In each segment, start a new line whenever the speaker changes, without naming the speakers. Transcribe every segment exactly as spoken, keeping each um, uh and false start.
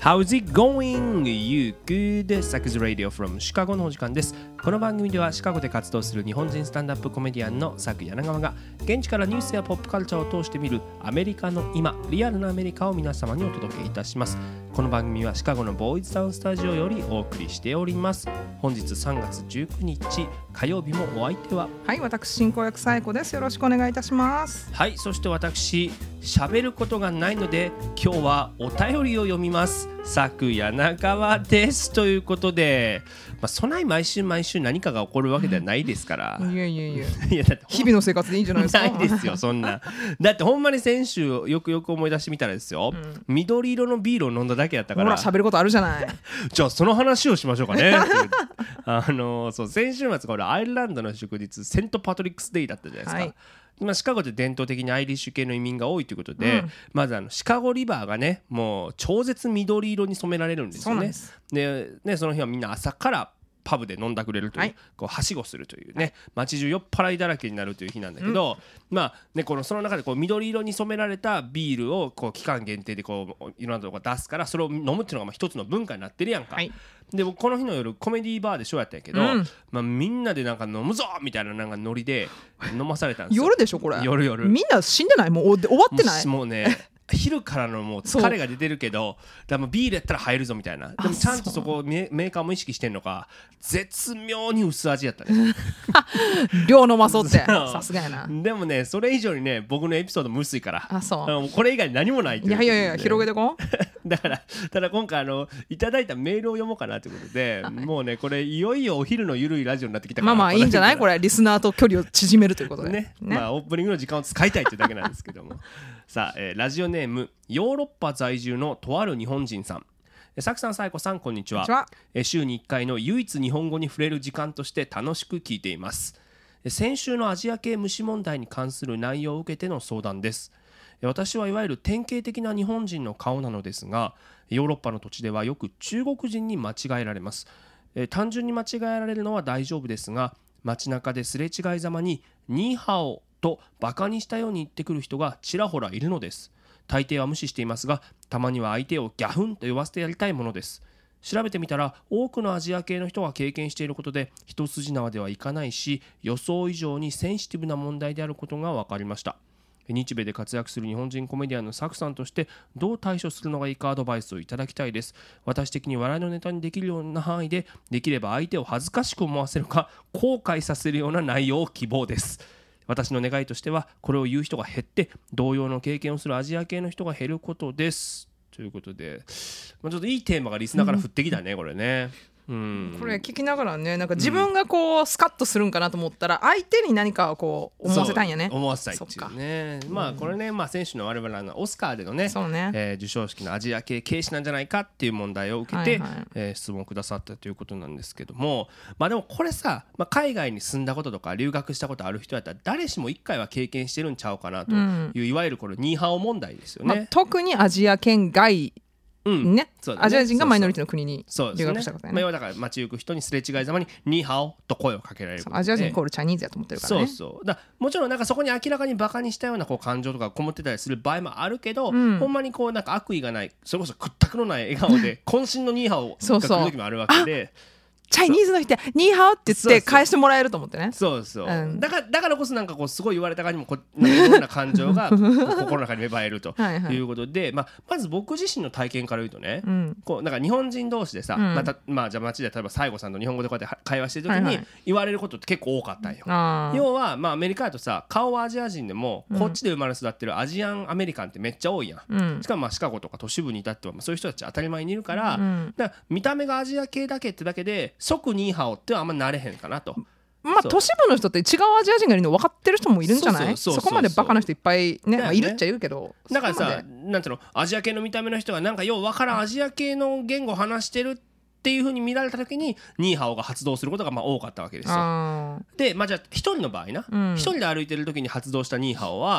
How's it going? You good? Sax Radio from シカゴのお時間です。この番組ではシカゴで活動する日本人スタンダップコメディアンのサク柳川が現地からニュースやポップカルチャーを通して見るアメリカの今、リアルなアメリカを皆様にお届けいたします。この番組はシカゴのボーイズタウンスタジオよりお送りしております。本日さんがつじゅうくにち火曜日もお相手は、
はい、私進行役さえこです。よろしくお願いいたします。
はい、そして私喋ることがないので今日はお便りを読みます。サク柳川ですということで、まあ、そない毎週毎週何かが起こるわけではないですから
いやいやいや
いやだって
日々の生活でいいんじゃないですか。
ないですよそんな。だってほんまに先週よくよく思い出してみたらですよ、うん、緑色のビールを飲んだだけだったから、
ほら喋ることあるじゃない
じゃあその話をしましょうかねあのそう先週末これアイルランドの祝日セントパトリックスデイだったじゃないですか、はい。今シカゴで伝統的にアイリッシュ系の移民が多いということで、うん、まずあのシカゴリバーがねもう超絶緑色に染められるんですよね。でね、その日はみんな朝からパブで飲んだくれるという、はい、こうはしごするというね、はい、街中酔っ払いだらけになるという日なんだけど、うん、まあねこのその中でこう緑色に染められたビールをこう期間限定でこういろんなところ出すからそれを飲むっていうのがまあ一つの文化になってるやんか、はい。で僕この日の夜コメディーバーでショーやったんやけど、うんまあ、みんなでなんか飲むぞみたいななんかノリで飲まされたんですよ。
夜でしょこれ。夜
夜
みんな死んでない？もう終わってない？
もうね昼からのもう疲れが出てるけどだもビールやったら入るぞみたいな。でもちゃんとそこメーカーも意識してんのか絶妙に薄味やったね
量飲まそうってさすがやな。
でもねそれ以上にね僕のエピソードも薄いから
あそう
これ以外何もないっていう、
ね、いやいやいや広げてこ
んだからただ今回あのいただいたメールを読もうかなということで、はい、もうねこれいよいよお昼のゆるいラジオになってきたから
まあまあいいんじゃないこれリスナーと距離を縮めるということで
ね, ねまあオープニングの時間を使いたいというだけなんですけどもさあ、えー、ラジオネームヨーロッパ在住のとある日本人さん。サクさん、サイコさん、こんにちは。
こんにちは。
え週にいっかいの唯一日本語に触れる時間として楽しく聞いています。先週のアジア系無視問題に関する内容を受けての相談です。私はいわゆる典型的な日本人の顔なのですが、ヨーロッパの土地ではよく中国人に間違えられます。え単純に間違えられるのは大丈夫ですが、街中ですれ違いざまにニーハオとバカにしたように言ってくる人がちらほらいるのです。大抵は無視していますが、たまには相手をギャフンと呼ばせてやりたいものです。調べてみたら多くのアジア系の人が経験していることで一筋縄ではいかないし、予想以上にセンシティブな問題であることが分かりました。日米で活躍する日本人コメディアンのサクさんとしてどう対処するのがいいかアドバイスをいただきたいです。私的に笑いのネタにできるような範囲で、できれば相手を恥ずかしく思わせるか後悔させるような内容を希望です。私の願いとしてはこれを言う人が減って同様の経験をするアジア系の人が減ることですということで、まあ、ちょっといいテーマがリスナーから降ってきたね、うん、これね。うん、これ
聞きながらねなんか自分がこうスカッとするんかなと思ったら相手に何かをこう思わせたいんやね。
思わせたいっていうね。まあこれね、まあ、先週の我々のオスカーでのね、
そうね、
えー、授賞式のアジア系軽視なんじゃないかっていう問題を受けて、はいはい、えー、質問をくださったということなんですけども、まあでもこれさ、まあ、海外に住んだこととか留学したことある人やったら誰しも一回は経験してるんちゃうかなという、うん、いわゆるこのニーハオ問題ですよね。
まあ、特にアジア圏外うんね、
そうだね、
アジア人がマイノリティの国に留学したことね。
まあ、だから街行く人にすれ違いざまにニーハオと声をかけられる。
アジア人イコールチャイニーズやと思ってるからね。
そうそうだもちろんなんかそこに明らかにバカにしたようなこう感情とかこもってたりする場合もあるけど、うん、ほんまにこうなんか悪意がないそれこそ屈託のない笑顔で渾身のニーハオが来る時もあるわけで
チャイニーズの人ニーハオって言って返してもらえると思ってね。
そうそう、うん、だからだからこそなんかこうすごい言われた側にもこいろんな感情が心の中に芽生えるということではい、はい、まあ、まず僕自身の体験から言うとね、うん、こうなんか日本人同士でさ、うんまたまあ、じゃあ街で例えば西郷さんと日本語でこうやって会話してる時に言われることって結構多かったんよ、はいはい、要は、まあ、アメリカだとさ顔はアジア人でもこっちで生まれ育ってるアジアンアメリカンってめっちゃ多いやん、うん、しかもまあシカゴとか都市部に至ってはそういう人たち当たり前にいるから、うん、だから見た目がアジア系だけってだけで即ニーハオってはあんまなれへんかなと。
まあ都市部の人って違うアジア人がいるの分かってる人もいるんじゃない？そこまでバカな人いっぱい ね, ね、まあ、いるっちゃいるけど
だからさなんていうのアジア系の見た目の人がなんかよう分からんアジア系の言語を話してるっていう風に見られた時にニーハオが発動することがまあ多かったわけですよ。で、まあ、じゃあ一人の場合な、うん、一人で歩いてる時に発動したニーハオは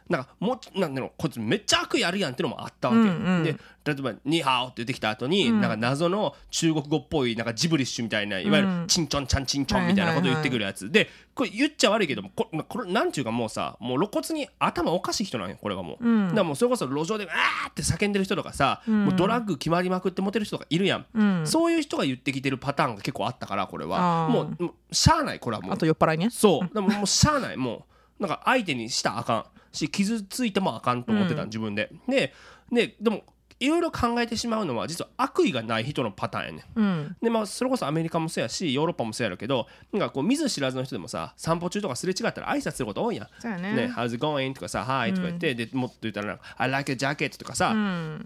なんかもうなんだろうこいつめっちゃ悪意あるやんってのもあったわけ、うんうん、で例えばニーハオって言ってきた後に、うん、なんか謎の中国語っぽいなんかジブリッシュみたいないわゆるチンチョンチャンチンチョンみたいなこと言ってくるやつ、はいはいはい、でこれ言っちゃ悪いけどもここれなんちゅうかもうさもう露骨に頭おかしい人なんよこれはもう、うん、だからもうそれこそ路上であーって叫んでる人とかさ、うん、もうドラッグ決まりまくってモテる人とかいるやん、うん、そういう人が言ってきてるパターンが結構あったからこれはもう、もうしゃあないこれはもう
あと酔っ払いね
そうでももうしゃあないもうなんか相手にしたらあかんし傷ついてもあかんと思ってた、うん、自分ででででもいろいろ考えてしまうのは実は悪意がない人のパターンやね、うん、でまあそれこそアメリカもそうやしヨーロッパもそうやるけどなんかこう見ず知らずの人でもさ散歩中とかすれ違ったら挨拶すること多いやんそうやね、ね How's it going? とかさ Hi とか言って、うん、でもっと言ったらなんか I like your jacket とかさ、うん、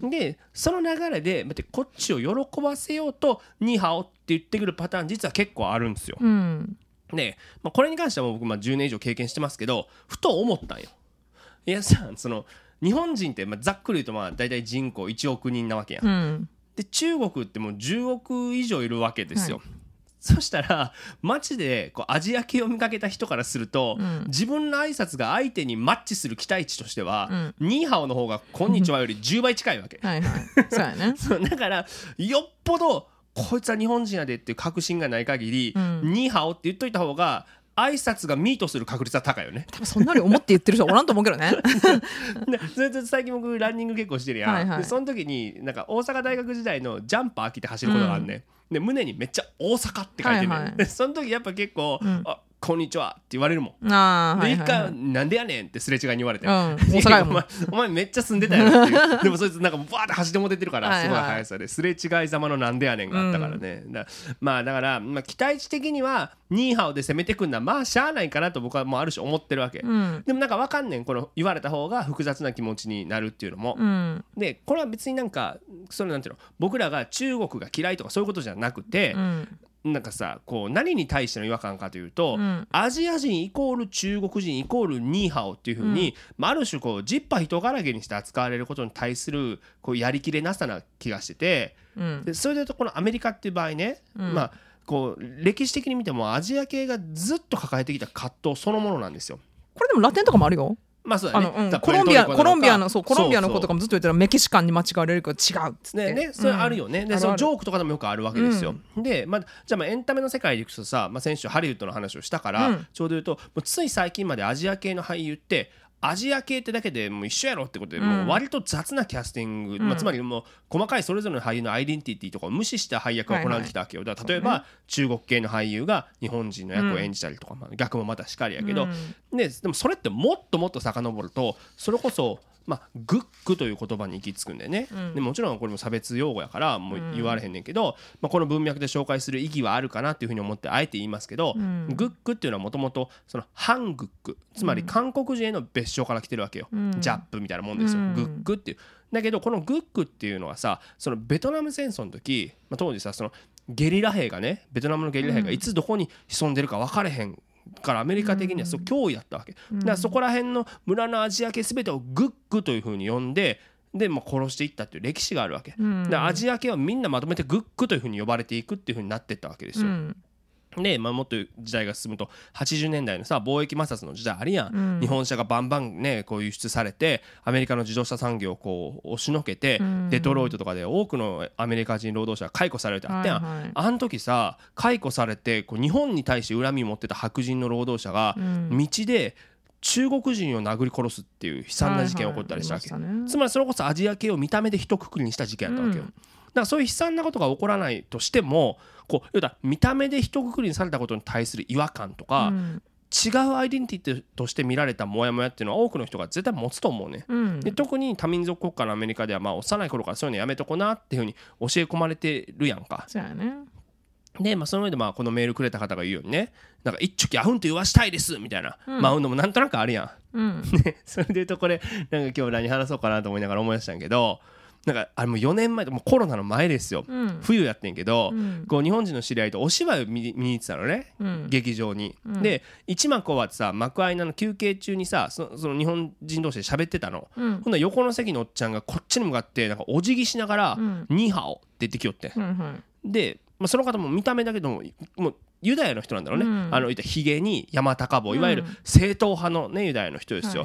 でその流れで待ってこっちを喜ばせようとニーハオって言ってくるパターン実は結構あるんですよ、うんでまあ、これに関しては僕まあじゅうねん以上経験してますけどふと思ったんよいやさその日本人ってまあざっくり言うとまあ大体人口いちおくにんなわけやん、うん、で中国ってもうじゅうおく以上いるわけですよ、はい、そしたら街でこうアジア系を見かけた人からすると、うん、自分の挨拶が相手にマッチする期待値としては、うん、ニーハオの方がこんにちはよりじゅうばい近いわけはい、はい、そうやねそうだからよっぽどこいつは日本人やでっていう確信がない限り、うん、ニーハオって言っといた方が挨拶がミートする確率は高いよね
多分そんなに思って言ってる人はおらんと思うけどね
でそれと最近僕ランニング結構してるやん、はいはい、でその時になんか大阪大学時代のジャンパー着て走ることがあるね、うん、で胸にめっちゃ大阪って書いてるね、はいはい、でその時やっぱ結構、うん、あこんにちはって言われるもんあで、はいはいはい、一回なんでやねんってすれ違いに言われて、うん、大阪やもんお前、お前めっちゃ住んでたよっていうでもそいつなんかバーって走っても出てるからすごい速さですれ違いざまのなんでやねんがあったからね、うん、だまあだから、まあ、期待値的にはニーハオで攻めてくんのはまあしゃあないかなと僕はもうある種思ってるわけ、うん、でもなんかわかんねんこの言われた方が複雑な気持ちになるっていうのも、うん、でこれは別になんかそれなんていうの僕らが中国が嫌いとかそういうことじゃなくて、うんなんかさこう何に対しての違和感かというと、うん、アジア人イコール中国人イコールニーハオっていう風に、うん、ある種こうジッパ人からげにして扱われることに対するこうやりきれなさな気がしてて、うん、でそれでいうとこのアメリカっていう場合ね、うん、まあこう歴史的に見てもアジア系がずっと抱えてきた葛藤そのものなんですよ。
これでもラテンとかもあるよ。まあそうだね、あの、うん、コロンビアコロンビアのそうコロンビアの子とかもずっと言ったらメキシカンに間違われるから違うっつって、ねね、それあるよね、うん、でそのジョークとかでもよくあるわけですよ、うん、で、まあ、じゃあまあエンタメの世界でいくとさ、まあ、先週ハリウッドの話をしたから、うん、ちょうど言うともうつい最近までアジア系の俳優ってアジア系ってだけでもう一緒やろってことで、うん、もう割と雑なキャスティング、うんまあ、つまりもう細かいそれぞれの俳優のアイデンティティとかを無視した配役を行われてきたわけよ。だから例えば中国系の俳優が日本人の役を演じたりとか、まあ、逆もまたしかりやけど、うん、で, でもそれってもっともっと遡るとそれこそまあ、グックという言葉に行き着くんでね、うん、でもちろんこれも差別用語やからもう言われへんねんけど、うんまあ、この文脈で紹介する意義はあるかなっていうふうに思ってあえて言いますけど、うん、グックっていうのはもともとハングックつまり韓国人への別称から来てるわけよ、うん、ジャップみたいなもんですよ、うん、グックっていうだけどこのグックっていうのはさそのベトナム戦争の時、まあ、当時さそのゲリラ兵がねベトナムのゲリラ兵がいつどこに潜んでるか分かれへんからアメリカ的にはそう脅威だったわけ、うん、だからそこら辺の村のアジア系全てをグックという風に呼んでで、まあ、殺していったっていう歴史があるわけ、うん、だからアジア系はみんなまとめてグックという風に呼ばれていくっていう風になっていったわけですよ、うんでまあ、もっと時代が進むとはちじゅうねんだいのさ貿易摩擦の時代あるやん、うん、日本車がバンバンねこう輸出されてアメリカの自動車産業をこう押しのけて、うん、デトロイトとかで多くのアメリカ人労働者が解雇されるってあったやん、はいはい、あの時さ解雇されてこう日本に対して恨みを持ってた白人の労働者が道で中国人を殴り殺すっていう悲惨な事件が起こったりしたわけ、はいはいね、つまりそれこそアジア系を見た目で一括りにした事件だったわけよ、うん、だからそういう悲惨なことが起こらないとしてもこう言うたら見た目で一括りにされたことに対する違和感とか、うん、違うアイデンティティとして見られたモヤモヤっていうのは多くの人が絶対持つと思うね、うん、で特に多民族国家のアメリカではまあ幼い頃からそういうのやめとこなっていうふうに教え込まれてるやんか。 そうやね。
で、まあ、その上でまあこのメールくれた方が言うようにねなんか一丁アフンと言わしたいですみたいな、うん、マウンドもなんとなくあるやん、うんね、それで言うとこれなんか今日何話そうかなと思いながら思い出したんやけどなんかあれもうよねんまえもうコロナの前ですよ、うん、冬やってんけど、うん、こう日本人の知り合いとお芝居を 見, 見に行ってたのね、うん、劇場に、うん、で一幕終わってさ幕間の休憩中にさ そ, その日本人同士で喋ってたの、うん、ほんなら横の席のおっちゃんがこっちに向かってなんかお辞儀しながら、うん、ニーハオって言ってきよって、うんうん、で、まあ、その方も見た目だけどももうユダヤの人なんだろうね、うん、あのヒゲに山高帽いわゆる正統派の、ね、ユダヤの人ですよ、はい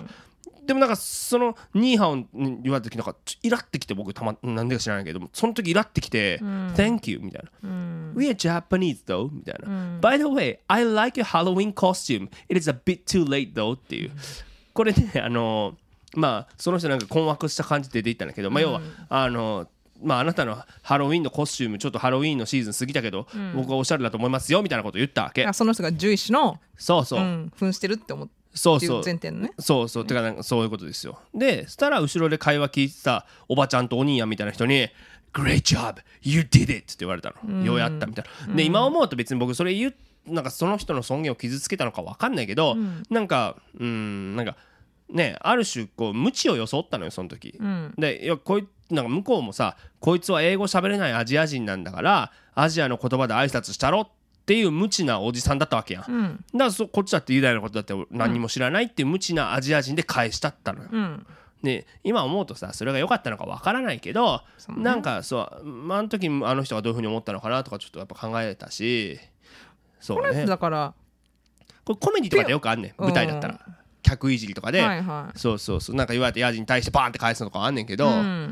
でもなんかそのニーハオに言われた時なんかイラってきて、僕たまなんでか知らないけどその時イラってきて、うん、Thank you みたいな、うん、We are Japanese though みたいな、うん、By the way I like your Halloween costume It is a bit too late though っていう、これねあのまあその人なんか困惑した感じで出ていったんだけど、まあ要は、うん、あのまああなたのハロウィンのコスチュームちょっとハロウィンのシーズン過ぎたけど、うん、僕はおしゃれだと思いますよみたいなことを言ったわけ。
その人が獣医師の
そうそう、うん、
扮してるって思って
そうそう
前提のね、
そうそう、てかなんかそういうことですよ。でそしたら後ろで会話聞いてたおばちゃんとお兄やんみたいな人に Great job you did it って言われたの、うん、ようやったみたいな。で、うん、今思うと別に僕それ言うなんかその人の尊厳を傷つけたのか分かんないけど、うん、なんかうんなんかねある種こう無知を装ったのよその時、うん、でいやこいなんか向こうもさこいつは英語喋れないアジア人なんだからアジアの言葉で挨拶したろっていう無知なおじさんだったわけやん、うん、だからそこっちだって雄大なことだって何にも知らないっていう無知なアジア人で返したったのよ、うん、で今思うとさそれが良かったのか分からないけど、ね、なんかそう、まあ、あの時あの人がどういうふうに思ったのかなとかちょっとやっぱ考えたし、そうね、
これだから
これコメディとかでよくあんねん舞台だったら、うん、客いじりとかで、はいはい、そうそうそうなんか言われてヤジに対してバーンって返すのとかあんねんけど、うん、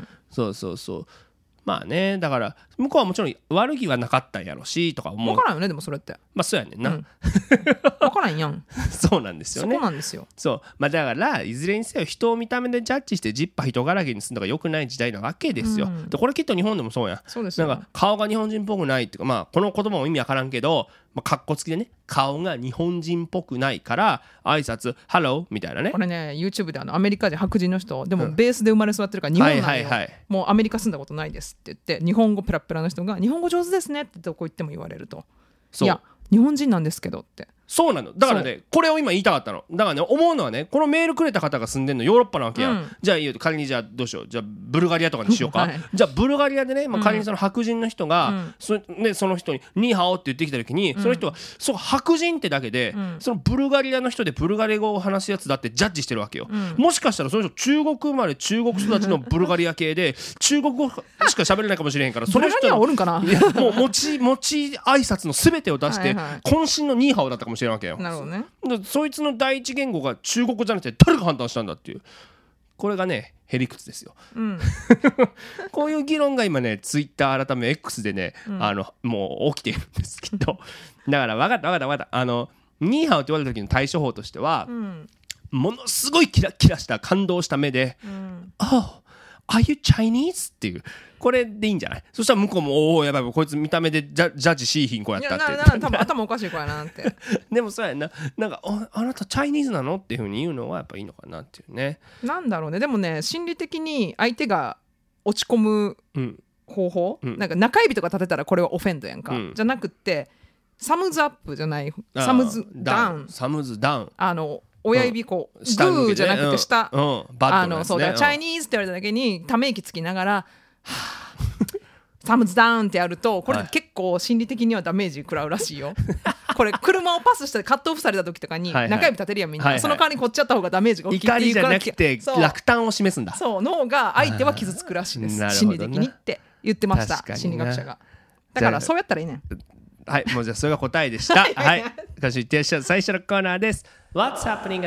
そうそうそうまあねだから向こうはもちろん悪気はなかったんやろしとか思う。
分からんよねでもそれって
まあそうやねんな、うん、
分からんやん
そうなんですよね。
そこなんですよ。
そうまあだからいずれにせよ人を見た目でジャッジしてジッパ人柄げにするのが良くない時代なわけですよ、うん、でこれきっと日本でもそうやん。
そうですよ。
なんか顔が日本人っぽくないっていうかまあこの言葉も意味わからんけどまあ、かっこつきでね顔が日本人っぽくないから挨拶ハローみたいなね。
これね YouTube であのアメリカで白人の人でもベースで生まれ育ってるから日本なんよ、はいはいはい、もうアメリカ住んだことないですって言って日本語ペラペラの人が日本語上手ですねってどこ行っても言われるといや日本人なんですけどって
そうなのだからねこれを今言いたかったのだからね思うのはねこのメールくれた方が住んでんのヨーロッパなわけや、うん、じゃあいいよ仮にじゃあどうしようじゃあブルガリアとかにしようか、はい、じゃあブルガリアでね、まあ、仮にその白人の人が、うん そ, ね、その人にニーハオって言ってきた時に、うん、その人はそう白人ってだけで、うん、そのブルガリアの人でブルガリア語を話すやつだってジャッジしてるわけよ、うん、もしかしたらその人中国生まれ中国育ちのブルガリア系で中国語しか喋れないかもしれへんからその人
はおるんかない
やもう持ち持ち挨拶の全てを出して、はいはい、渾身のニーハオだったかもしれないわけよ。
なるほどね。
そいつの第一言語が中国語じゃなくて誰が判断したんだっていうこれがねへりくつですよ、うん、こういう議論が今ねツイッター改め X でね、うん、あのもう起きているんですきっとだから分かった分かった分かったあのニーハオって言われた時の対処法としては、うん、ものすごいキラキラした感動した目で、うん、Oh Are you Chinese? っていうこれでいいんじゃない。そしたら向こうもおおやばいこいつ見た目でジャジャッジしいひん子やったっていやな
な多分頭おかしい子やなって
でもそうやななんか あ, あなたチャイニーズなのっていう風に言うのはやっぱいいのかなっていうね。
なんだろうねでもね心理的に相手が落ち込む方法、うん、なんか中指とか立てたらこれはオフェンドやんか、うん、じゃなくってサムズアップじゃないサムズダウン
サムズダウンあ
の親指こう、うん、グーじゃなくて下、
うんうんバッドのやつね、あのそうだ
チャイニーズって言われただけにため息つきながらはサムズダウンってやるとこれ結構心理的にはダメージ食らうらしいよこれ車をパスしてカットオフされた時とかに中指立てるやんみんな、はいはい、その代わりにこっちやった方がダメージが大きいっていう
怒りじゃなくて落胆を示すんだ。
そうの方が相手は傷つくらしいです心理的にって言ってました心理学者が。だからそうやったらいいねん。
はいもうじゃあそれが答えでしたはい今週最初のコーナーです What's happening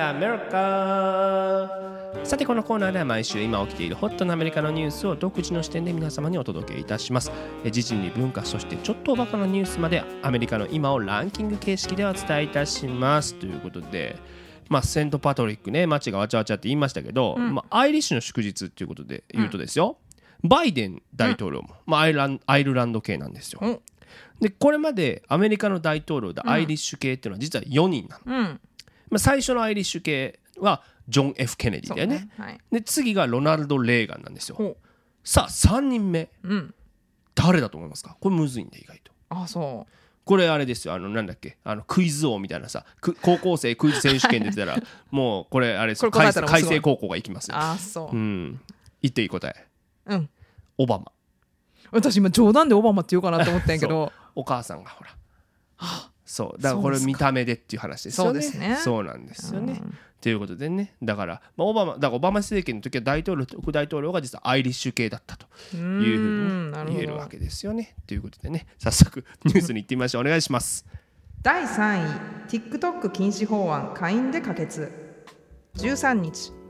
America さてこのコーナーでは毎週今起きているホットなアメリカのニュースを独自の視点で皆様にお届けいたします。時事に文化そしてちょっとおバカなニュースまでアメリカの今をランキング形式でお伝えいたしますということでまあ、セントパトリックね街がわちゃわちゃって言いましたけど、うんまあ、アイリッシュの祝日ということで言うとですよ、うん、バイデン大統領も、うんまあ、アイランアイルランド系なんですよ、うんでこれまでアメリカの大統領でアイリッシュ系っていうのは実はよにんなの、うんまあ、最初のアイリッシュ系はジョン・ F ・ケネディだよ ね, ね、はい、で次がロナルド・レーガンなんですよ。さあさんにんめ、うん、誰だと思いますか。これむずいんで意外と。
あそう
これあれですよあのなんだっけあのクイズ王みたいなさ高校生クイズ選手権で出たらもうこれあれですよ海星高校が行きますよ。
あそう、うん、
言っていい答え、
うん、
オバマ。
私今冗談でオバマって言うかなと思ったんやけど
お母さんがほら、はあ、そうだからこれ見た目でっていう話ですよね。
そうですね
そうなんですよね、うん、ということでねだから、まあ、オバマだからオバマ政権の時は大統領と副大統領が実はアイリッシュ系だったというふうに言えるわけですよね。ということでね早速ニュースに行ってみましょうお願いします。
だいさんい TikTok 禁止法案下院で可決。じゅうさんにち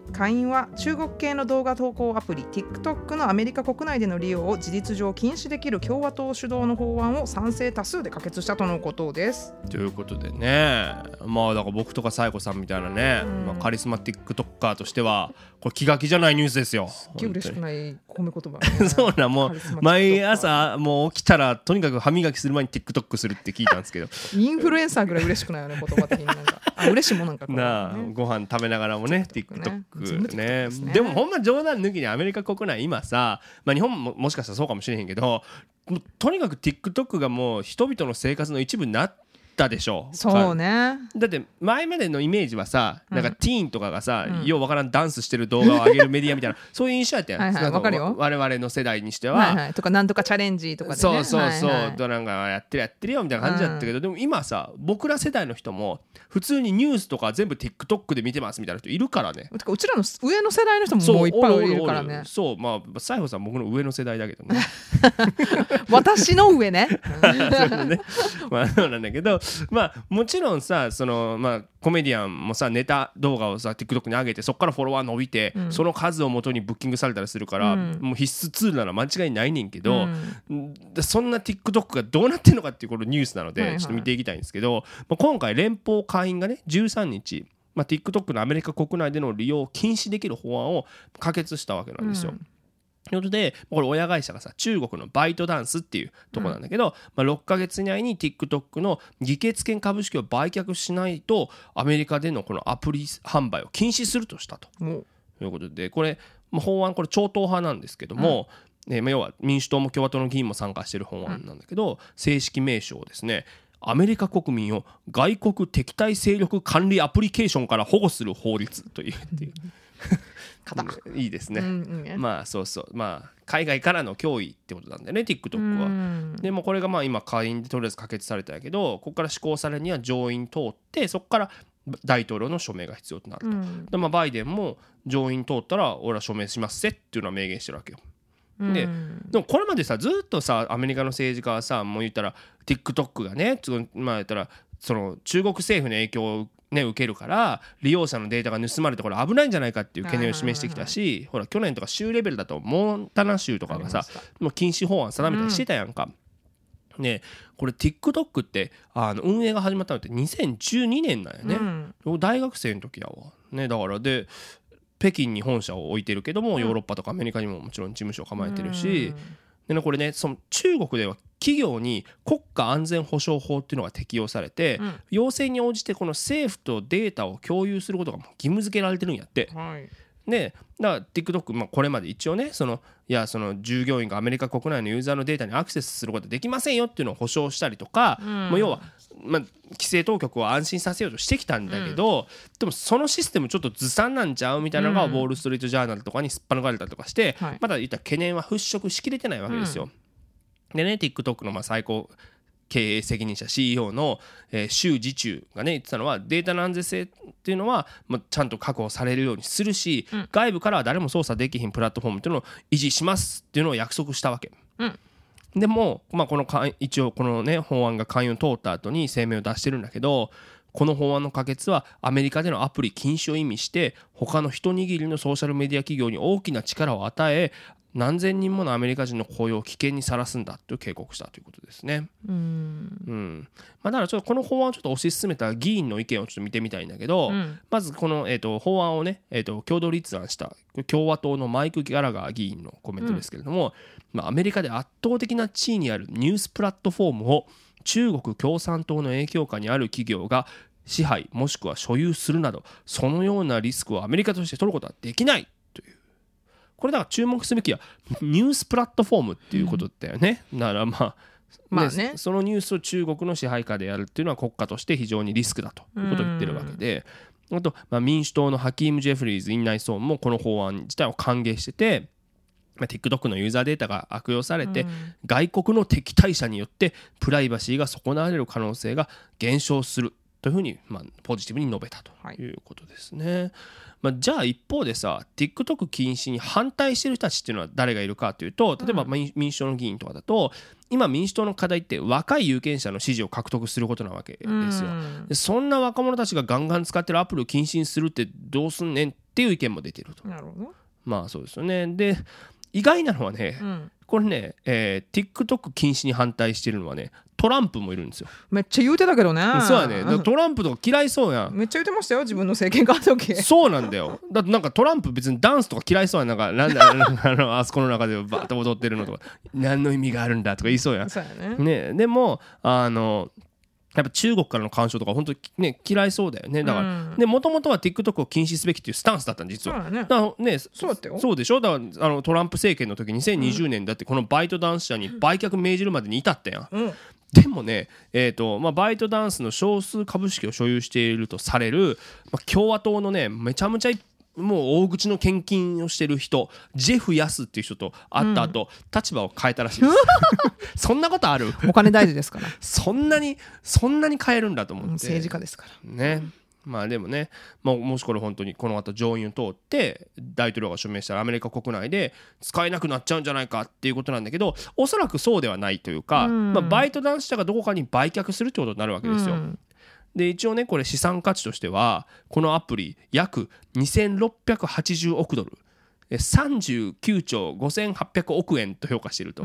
下院は中国系の動画投稿アプリ TikTok のアメリカ国内での利用を事実上禁止できる共和党主導の法案を賛成多数で可決したとのことです。
ということでね、まあだから僕とかサイコさんみたいなね、うんまあ、カリスマ TikToker としてはこれ気が気じゃないニュースですよ。
すっげえ嬉しくない褒め言葉、ね、
そうな、もう毎朝もう起きたらとにかく歯磨きする前に TikTok するって聞いたんですけど
インフルエンサーぐらい嬉しくないよね、言葉的に。なんかあ嬉しいもんなんかこれ、ね、
なあご飯食べながらもね TikTok ね, ねでもほんま冗談抜きにアメリカ国内今さ、まあ、日本ももしかしたらそうかもしれへんけど、とにかく TikTok がもう人々の生活の一部になってでしょう。
そうね。
だって前までのイメージはさ、なんかティーンとかがさ、うん、ようわからんダンスしてる動画を上げるメディアみたいなそういう印象やったやん。
はいはい、わかるよ。
我々の世代にしては、
はいはい、とかなんとかチャレンジとかでね、
そうそうそう、
はいはい、
となんかやってるやってるよみたいな感じだったけど、うん、でも今さ僕ら世代の人も普通にニュースとか全部 TikTok で見てますみたいな人いるからね。
てかうちらの上の世代の人ももういっぱいいるからね。
そう、まあ西郷さん僕の上の世代だけどね
私の上ね
そうね、まあそうなんだけど、まあもちろんさ、そのまあコメディアンもさネタ動画をさ TikTok に上げてそこからフォロワー伸びて、うん、その数をもとにブッキングされたりするから、うん、もう必須ツールなら間違いないねんけど、うん、そんな TikTok がどうなってんのかっていうこのニュースなので、はいはい、ちょっと見ていきたいんですけど、まあ、今回連邦下院がねじゅうさんにち、まあ、TikTok のアメリカ国内での利用を禁止できる法案を可決したわけなんですよ。うんということでこれ親会社がさ中国のバイトダンスっていうところなんだけど、うんまあ、ろっかげつ以内に TikTok の議決権株式を売却しないとアメリカでのこのアプリ販売を禁止するとしたと、うん、いうことでこれ、まあ、法案これ超党派なんですけども、うんえーまあ、要は民主党も共和党の議員も参加している法案なんだけど、うん、正式名称をですねアメリカ国民を外国敵対勢力管理アプリケーションから保護する法律というっていういいですね、うんうん、まあそうそう、まあ海外からの脅威ってことなんだよね TikTok は、うん、でもこれがまあ今下院でとりあえず可決されたんやけど、ここから施行されるには上院通ってそこから大統領の署名が必要となると、うん、でまあバイデンも上院通ったら俺は署名しますせっていうのは明言してるわけよ。で, でもこれまでさずっとさアメリカの政治家はさもう言ったら TikTok がねまあ言ったらその中国政府の影響をね、受けるから利用者のデータが盗まれてこれ危ないんじゃないかっていう懸念を示してきたし、ほら去年とか州レベルだとモンタナ州とかがさもう禁止法案定めたりしてたやんか、うん、ねこれ TikTok ってあの運営が始まったのってにせんじゅうにねんなんやね、うん、大学生の時やわ、ね、だからで北京に本社を置いてるけども、うん、ヨーロッパとかアメリカにももちろん事務所を構えてるし、うんでね、これねその中国では企業に国家安全保障法っていうのが適用されて、うん、要請に応じてこの政府とデータを共有することが義務付けられてるんやって、はい、でだから TikTok、まあ、これまで一応ねそのいやその従業員がアメリカ国内のユーザーのデータにアクセスすることできませんよっていうのを保証したりとか、うん、もう要は、まあ、規制当局を安心させようとしてきたんだけど、うん、でもそのシステムちょっとずさんなんちゃうみたいなのが、うん、ウォールストリートジャーナルとかにすっぱ抜かれたりとかして、はい、まだ言った懸念は払拭しきれてないわけですよ、うんでね、TikTok のまあ最高経営責任者 シーイーオー の、えー、周次中がね言ってたのはデータの安全性っていうのは、まあ、ちゃんと確保されるようにするし、うん、外部からは誰も操作できひんプラットフォームっていうのを維持しますっていうのを約束したわけ、うん、でも、まあ、この一応このね法案が下院を通った後に声明を出してるんだけど、この法案の可決はアメリカでのアプリ禁止を意味して他の一握りのソーシャルメディア企業に大きな力を与え何千人ものアメリカ人の雇用を危険にさらすんだと警告したということですね。うん、うんまあ、だからちょっとこの法案をちょっと推し進めた議員の意見をちょっと見てみたいんだけど、うん、まずこの、えーと、法案をね、えーと、共同立案した共和党のマイク・ギャラガー議員のコメントですけれども、うんまあ、アメリカで圧倒的な地位にあるニュースプラットフォームを中国共産党の影響下にある企業が支配もしくは所有するなどそのようなリスクをアメリカとして取ることはできないという、これだから注目すべきはニュースプラットフォームっていうことだよね、うん、だからまあまあね、そのニュースを中国の支配下でやるっていうのは国家として非常にリスクだということを言ってるわけで、あと、まあ、民主党のハキーム・ジェフリーズ院内総務もこの法案自体を歓迎してて、まあ、TikTok のユーザーデータが悪用されて、うん、外国の敵対者によってプライバシーが損なわれる可能性が減少するというふうに、まあ、ポジティブに述べたということですね、はいまあ、じゃあ一方でさ TikTok 禁止に反対してる人たちっていうのは誰がいるかというと、例えば民主党の議員とかだと、今民主党の課題って若い有権者の支持を獲得することなわけですよ。でそんな若者たちがガンガン使ってるアプリを禁止にするってどうすんねんっていう意見も出てると。
なるほど。
まあそうですよね。で意外なのはね、うん、これね、えー、TikTok 禁止に反対してるのはねトランプもいるんですよ。
めっちゃ言うてたけどね。
そうやね。トランプとか嫌いそうやん。
めっちゃ言うてましたよ、自分の政権変わった時。
そうなんだよ。だってなんかトランプ別にダンスとか嫌いそうやん。なんかなんだあのあそこの中でバーッと踊ってるのとか何の意味があるんだとか言いそうやん。
そうやね。
ね、でもあのやっぱ中国からの干渉とか本当にね嫌いそうだよね。だからもともとは TikTok を禁止すべきっていうスタンスだったん実は。
そうだね。
だからね、
そうだったよ。
そうでしょ。だからあのトランプ政権の時にせんにじゅうねんだってこのバイトダンス社に売却命じるまでに至ったやん。うん、でもね、えーとまあ、バイトダンスの少数株式を所有しているとされる、まあ、共和党のねめちゃめちゃもう大口の献金をしてる人ジェフ・ヤスっていう人と会った後、うん、立場を変えたらしいですそんなことある？
お金大事ですから
そんなにそんなに変えるんだと思って、
政治家ですから
ね。まあでもね、まあ、もしこれ本当にこの後上院を通って大統領が署名したらアメリカ国内で使えなくなっちゃうんじゃないかっていうことなんだけど、おそらくそうではないというか、うんまあ、バイトダンス社がどこかに売却するってことになるわけですよ、うん、で一応ねこれ資産価値としてはこのアプリ約にせんろっぴゃくはちじゅうおくドルさんじゅうきゅうちょうごせんはっぴゃくおくえんと評価してると、うん、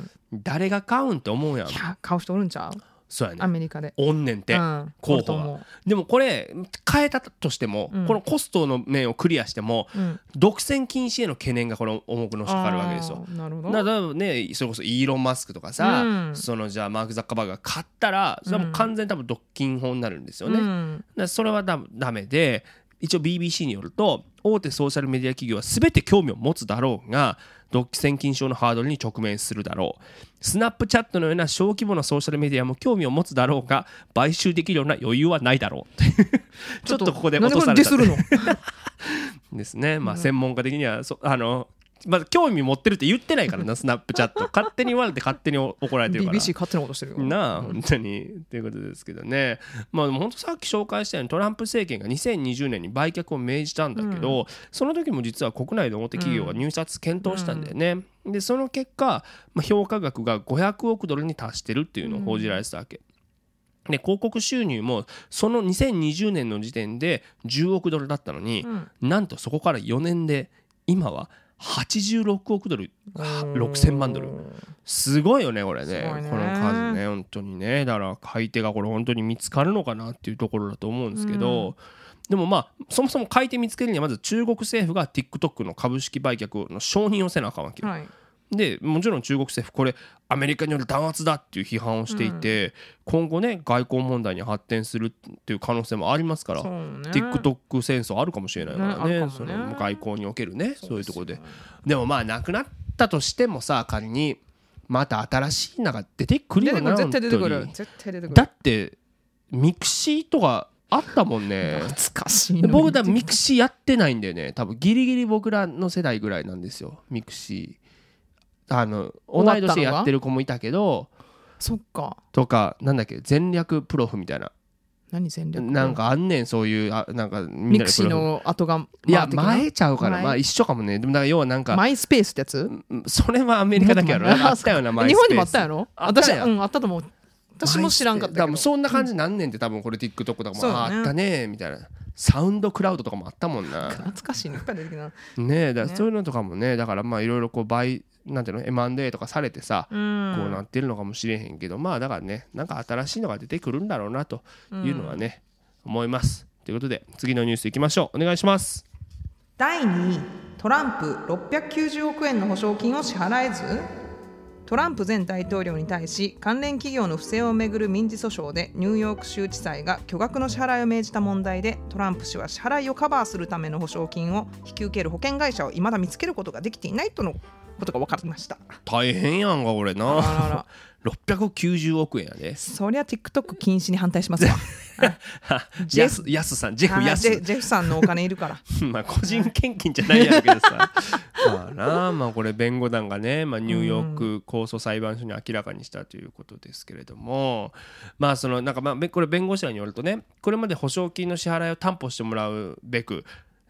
誰が買うんって思うやん。
いや買う人おるんちゃう？
そうやね、
アメリカで
おんねんて、うん、候補は。でもこれ変えたとしても、うん、このコストの面をクリアしても、うん、独占禁止への懸念がこれ重くのしかかるわけですよ。
なるほど。
だからねそれこそイーロン・マスクとかさ、うん、そのじゃあマーク・ザッカーバーグが買ったらそれはもう完全に多分独禁法になるんですよね、うん、だからそれはダメで、一応 ビービーシー によると大手ソーシャルメディア企業は全て興味を持つだろうが独占禁止法のハードルに直面するだろう。スナップチャットのような小規模なソーシャルメディアも興味を持つだろうが買収できるような余裕はないだろうちょっとここで落とされた
なんでこれディスる
のですね。まあ専門家的にはそあのまず興味持ってるって言ってないからなスナップチャット勝手に言われて勝手に怒られてるから
ビービーシー 勝手なことしてるよ
なあ本当にということですけどね。まあでも本当さっき紹介したようにトランプ政権がにせんにじゅうねんに売却を命じたんだけど、うん、その時も実は国内の大手企業が入札検討したんだよね、うん、でその結果、まあ、評価額がごひゃくおくドルに達してるっていうのを報じられてたわけ、で広告収入もそのにせんにじゅうねんの時点でじゅうおくドルだったのに、うん、なんとそこからよねんで今ははちじゅうろくおくドルろくせんまんドル、すごいよねこれ ね, ねこの数ね本当にね。だから買い手がこれ本当に見つかるのかなっていうところだと思うんですけど、うん、でもまあそもそも買い手見つけるにはまず中国政府が TikTok の株式売却の承認をせなあかんわけよ、はい、でもちろん中国政府これアメリカによる弾圧だっていう批判をしていて、うん、今後ね外交問題に発展するっていう可能性もありますから、ね、TikTok 戦争あるかもしれないから ね, ね, ねその外交におけるねそういうところで。でもまあなくなったとしてもさ仮にまた新しいのが出てくるよな。
絶対出てくる絶対出てくる。
だってミクシーとかあったもんね。
懐かしいの。
僕だミクシーやってないんだよね。多分ギリギリ僕らの世代ぐらいなんですよミクシー。あの同い年でやってる子もいたけど
そっか
とかなんだっけ全略プロフみたいな
何全略
なんかあんねんそういうあなんか
ミクシーの後が
いや前ちゃうからまあ一緒かもね。でもだから要はなんか
マイスペースってやつ
それはアメリカだけやろあったよなマイスペース。
日本にもあったやろ。私うんあったと思う。私も知らんかったけど。
多分そんな感じなんねんって多分これ TikTok とかも、ね、あったねみたいな。サウンドクラウドとかもあったもんな。
懐かしいのいっぱい出てきた
ねえだそういうのとかもねだからまあいろいろこう倍なんていうの エムアンドエー とかされてさ、うん、こうなってるのかもしれへんけどまあだからねなんか新しいのが出てくるんだろうなというのはね、うん、思います。ということで次のニュースいきましょう。お願いします。
だいにいトランプろっぴゃくきゅうじゅうおくえんの保証金を支払えず。トランプ前大統領に対し関連企業の不正をめぐる民事訴訟でニューヨーク州地裁が巨額の支払いを命じた問題でトランプ氏は支払いをカバーするための保証金を引き受ける保険会社を未だ見つけることができていないとのことが分かりました。
大変やんかこれな。あららろっぴゃくきゅうじゅうおくえんやで。
そりゃ TikTok 禁止に反対しますわ
ジェフヤスさんジェフヤス
ジェジェフさんのお金いるから
まあ個人献金じゃないやろけどさまあなまあこれ弁護団がね、まあ、ニューヨーク控訴裁判所に明らかにしたということですけれども、まあそのなんかまあこれ弁護士らによるとねこれまで保証金の支払いを担保してもらうべく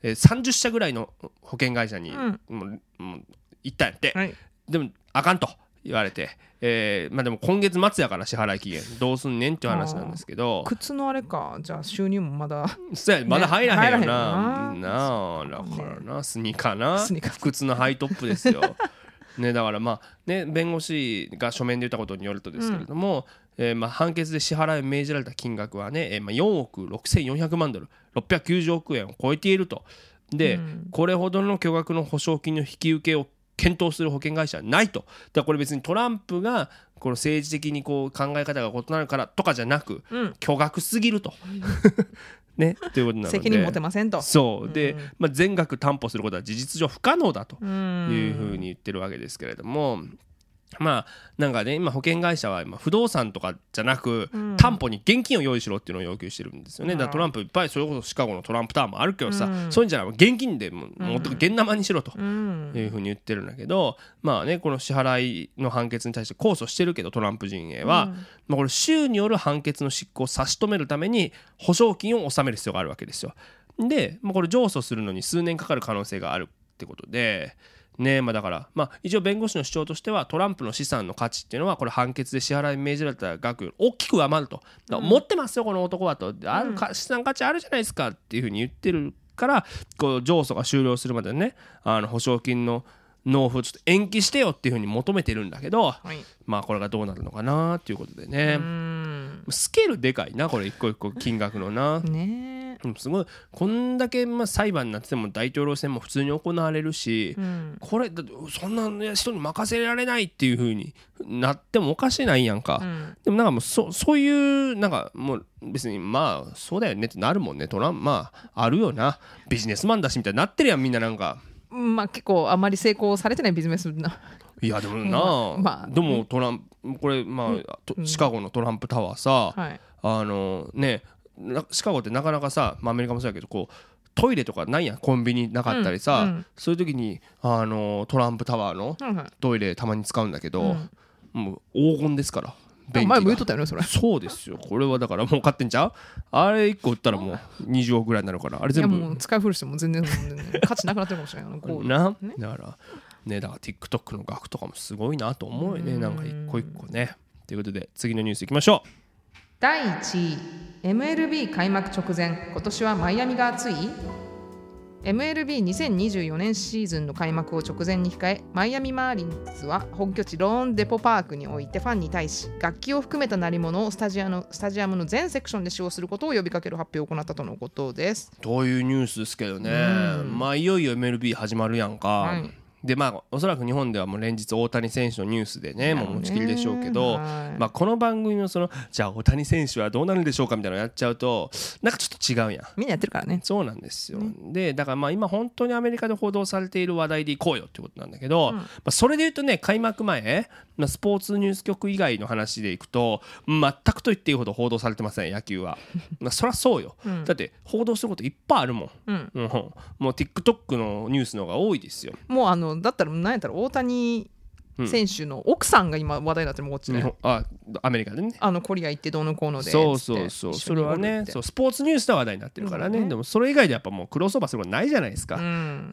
えー、さんじゅっしゃぐらいの保険会社に、うん、もうもう行ったんやって、はい、でもあかんと言われて、えーまあ、でも今月末やから支払い期限どうすんねんっていう話なんですけど、
靴のあれか、じゃあ収入もまだ
そうやまだ入らへんよな、ね、なあだからな、ね、スニーカーなスニーカー靴のハイトップですよね、だからまあね、弁護士が書面で言ったことによるとですけれども、うんえー、まあ判決で支払いを命じられた金額はね、えー、まあよんおくろくせんよんひゃくまんドルろっぴゃくきゅうじゅうおくえんを超えていると。で、うん、これほどの巨額の保証金の引き受けを検討する保険会社はないと。だからこれ別にトランプがこの政治的にこう考え方が異なるからとかじゃなく、うん、巨額すぎるとね、ということなので
責任持てませんと。
そうで、うんまあ、全額担保することは事実上不可能だというふうに言ってるわけですけれども、まあなんかね、今保険会社は今不動産とかじゃなく、うん、担保に現金を用意しろっていうのを要求してるんですよね。だからトランプいっぱいそれこそシカゴのトランプタワーもあるけどさ、うん、そういうんじゃない現金でも持ってく現生にしろというふうに言ってるんだけど、まあねこの支払いの判決に対して控訴してるけどトランプ陣営は、うんまあ、これ州による判決の執行を差し止めるために保証金を納める必要があるわけですよ。で、まあ、これ上訴するのに数年かかる可能性があるってことでね、まあ、だから、まあ、一応弁護士の主張としてはトランプの資産の価値っていうのはこれ判決で支払い命じられた額より大きく上回ると、うん、持ってますよこの男はと、あるか資産価値あるじゃないですかっていうふうに言ってるからこう上訴が終了するまでねあの保証金の納付をちょっと延期してよっていうふうに求めてるんだけど、はい、まあこれがどうなるのかなっていうことでね、うんスケールでかいなこれ一個一個金額のなねすごいこんだけまあ裁判になってても大統領選も普通に行われるし、うん、これだそんな人に任せられないっていう風になってもおかしないやんか、うん、でもなんかもう そ, そういうなんかもう別にまあそうだよねってなるもんね。トランまああるよなビジネスマンだしみたいになってるやんみんななんか、
まあ結構あまり成功されてないビジネスない
やでもな、まあまあ、でもトランプこれまあ、うん、シカゴのトランプタワーさ、はい、あのねシカゴってなかなかさ、まあ、アメリカもそうやけどこうトイレとかないやんコンビニなかったりさ、うんうん、そういう時にあのトランプタワーのトイレたまに使うんだけど、うん、もう黄金ですから
前も言っとったよねそれ。
そうですよこれはだからもう買ってんちゃうあれいっこ売ったらもうにじゅうおくぐらいになるからあれ全部
いやもう使い古しても全然価値なくなってるかもしれない
な、ね、だからねだから TikTok の額とかもすごいなと思うよねなんか一個一個ね。ということで次のニュースいきましょう。
だいいちい エムエルビー 開幕直前今年はマイアミが暑い。 エムエルビーにせんにじゅうよねん シーズンの開幕を直前に控えマイアミマーリンズは本拠地ローンデポパークにおいてファンに対し楽器を含めた鳴り物をスタジアムの、スタジアムの全セクションで使用することを呼びかける発表を行ったとのことです。
というニュースですけどね、まあいよいよ エムエルビー 始まるやんか、はいでまあ、おそらく日本ではもう連日大谷選手のニュースでねもう持ちきりでしょうけど、まあ、この番組のそのじゃあ大谷選手はどうなるんでしょうかみたいなのやっちゃうとなんかちょっと違うやん。
みんなやってるからね。
そうなんですよ、ね、でだからまあ今本当にアメリカで報道されている話題でいこうよってことなんだけど、うんまあ、それで言うとね開幕前、まあ、スポーツニュース局以外の話でいくと全くと言っていいほど報道されてません野球はまあそりゃそうよ、うん、だって報道することいっぱいあるもん、うんうん、もう TikTok のニュースの方が多いですよ。
もうあのだったら何やったら大谷選手の奥さんが今話題になってるもんこっちで、
あアメリカでね
あのコリア行ってどうのこうので
そうそうそうそれはねそうスポーツニュースで話題になってるからね、うん、でもそれ以外でやっぱもうクロスオーバーすることないじゃないですか、うん、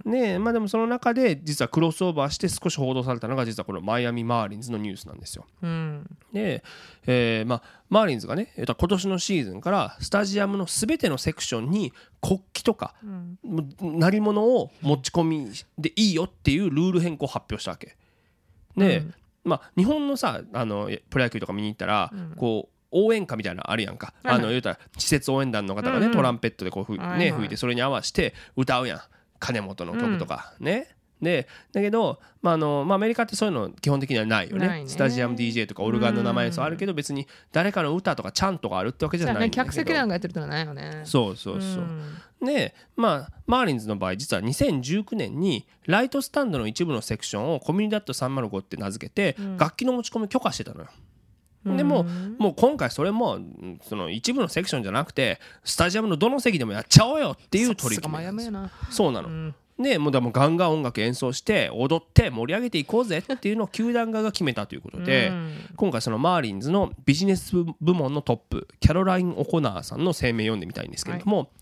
ねまあでもその中で実はクロスオーバーして少し報道されたのが実はこのマイアミマーリンズのニュースなんですよ、うん、で、えーまあ、マーリンズがね今年のシーズンからスタジアムの全てのセクションに国旗とか、うん、鳴り物を持ち込みでいいよっていうルール変更を発表したわけで、うんまあ、日本のさあのプロ野球とか見に行ったら、うん、こう応援歌みたいなのあるやんか、はいはい、あの言うたら施設応援団の方がね、うんうん、トランペットでこうふ、ねはいはい、吹いてそれに合わせて歌うやん金本の曲とか、うん、ねでだけど、まああのまあ、アメリカってそういうの基本的にはないよ ね, ねスタジアム ディージェー とかオルガンの生演奏あるけど別に誰かの歌とかチャントがあるってわけじゃないんだけど、
客席なんかやってるってのはないよね。
そうそうそう、うん、でまあマーリンズの場合実はにせんじゅうきゅうねんにライトスタンドの一部のセクションをコミュニダットさんまるごって名付けて、うん、楽器の持ち込み許可してたのよ。でも、もう今回それもその一部のセクションじゃなくてスタジアムのどの席でもやっちゃおうよっていう取り決めなんですよ。そうなの、うんでもうでもガンガン音楽演奏して踊って盛り上げていこうぜっていうのを球団側が決めたということで、うん、今回そのマーリンズのビジネス部門のトップキャロライン・オコナーさんの声明を読んでみたいんですけれども、はい、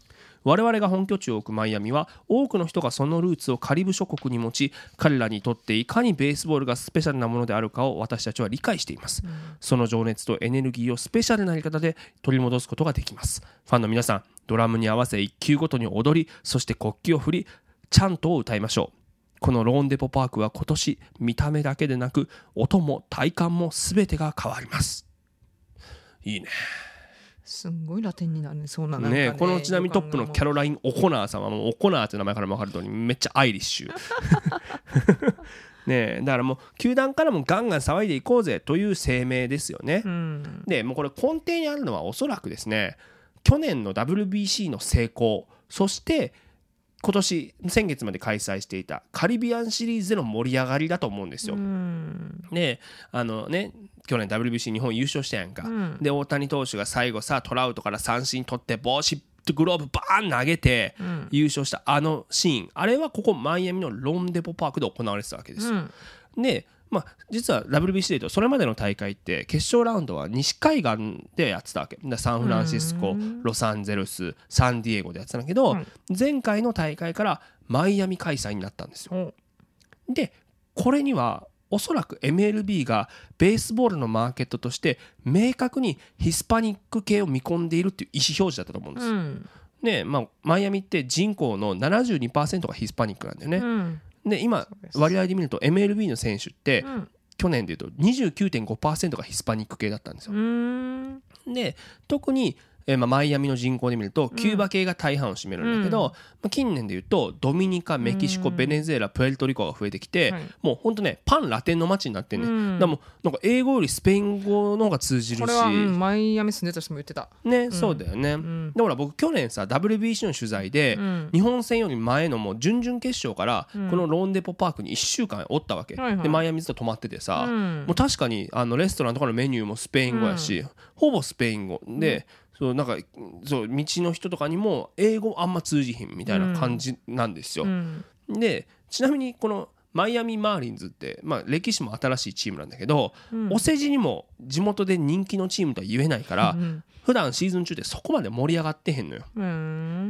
我々が本拠地を置くマイアミは多くの人がそのルーツをカリブ諸国に持ち、彼らにとっていかにベースボールがスペシャルなものであるかを私たちは理解しています、うん、その情熱とエネルギーをスペシャルなやり方で取り戻すことができます。ファンの皆さん、ドラムに合わせいっ球ごとに踊り、そして国旗を振りチャントを歌いましょう。このローンデポパークは今年見た目だけでなく音も体感も全てが変わります。いいね。
すんごいラテンになるね。そうなのね。
このちなみにトップのキャロライン・オコナーさんはもうオコナーという名前からも分かる通りめっちゃアイリッシュねえ、だからもう球団からもガンガン騒いでいこうぜという声明ですよね、うん、でもうこれ根底にあるのはおそらくですね、去年の ダブリュービーシー の成功、そして今年先月まで開催していたカリビアンシリーズでの盛り上がりだと思うんですよ。で、あのね、去年 ダブリュービーシー 日本優勝したやんか、うん、で大谷投手が最後さトラウトから三振取って帽子とグローブバーン投げて優勝したあのシーン、あれはここマイアミのロンデポパークで行われてたわけですよ、うん、でまあ、実は ダブリュービーシー で言うとそれまでの大会って決勝ラウンドは西海岸でやってたわけだ。サンフランシスコ、ロサンゼルス、サンディエゴでやってたんだけど、うん、前回の大会からマイアミ開催になったんですよ、うん、でこれにはおそらく エムエルビー がベースボールのマーケットとして明確にヒスパニック系を見込んでいるっていう意思表示だったと思うんです、うん、で、まあ、マイアミって人口の ななじゅうにパーセント がヒスパニックなんだよね、うん、で今割合で見ると エムエルビー の選手って、うん、去年でいうと にじゅうきゅうてんごパーセント がヒスパニック系だったんですよ。で特にえーまあ、マイアミの人口で見るとキューバ系が大半を占めるんだけど、うんまあ、近年でいうとドミニカ、メキシコ、ベネズエラ、プエルトリコが増えてきて、はい、もうほんとねパンラテンの街になってんね、うん、だからもうなんか英語よりスペイン語の方が通じるし、これは、うん、
マイアミ住んでた人も言ってた
ね、
うん、
そうだよね、うん、でほら僕去年さ ダブリュービーシー の取材で、うん、日本戦より前のもう準々決勝からこのローンデポパークにいっしゅうかんおったわけ、うん、でマイアミずっと泊まっててさ、うん、もう確かにあのレストランとかのメニューもスペイン語やし、うん、ほぼスペイン語で、うんそうなんかそう道の人とかにも英語あんま通じひんみたいな感じなんですよ、うん、でちなみにこのマイアミマーリンズって、まあ、歴史も新しいチームなんだけど、うん、お世辞にも地元で人気のチームとは言えないから、うん、普段シーズン中でそこまで盛り上がってへんのよ、うん、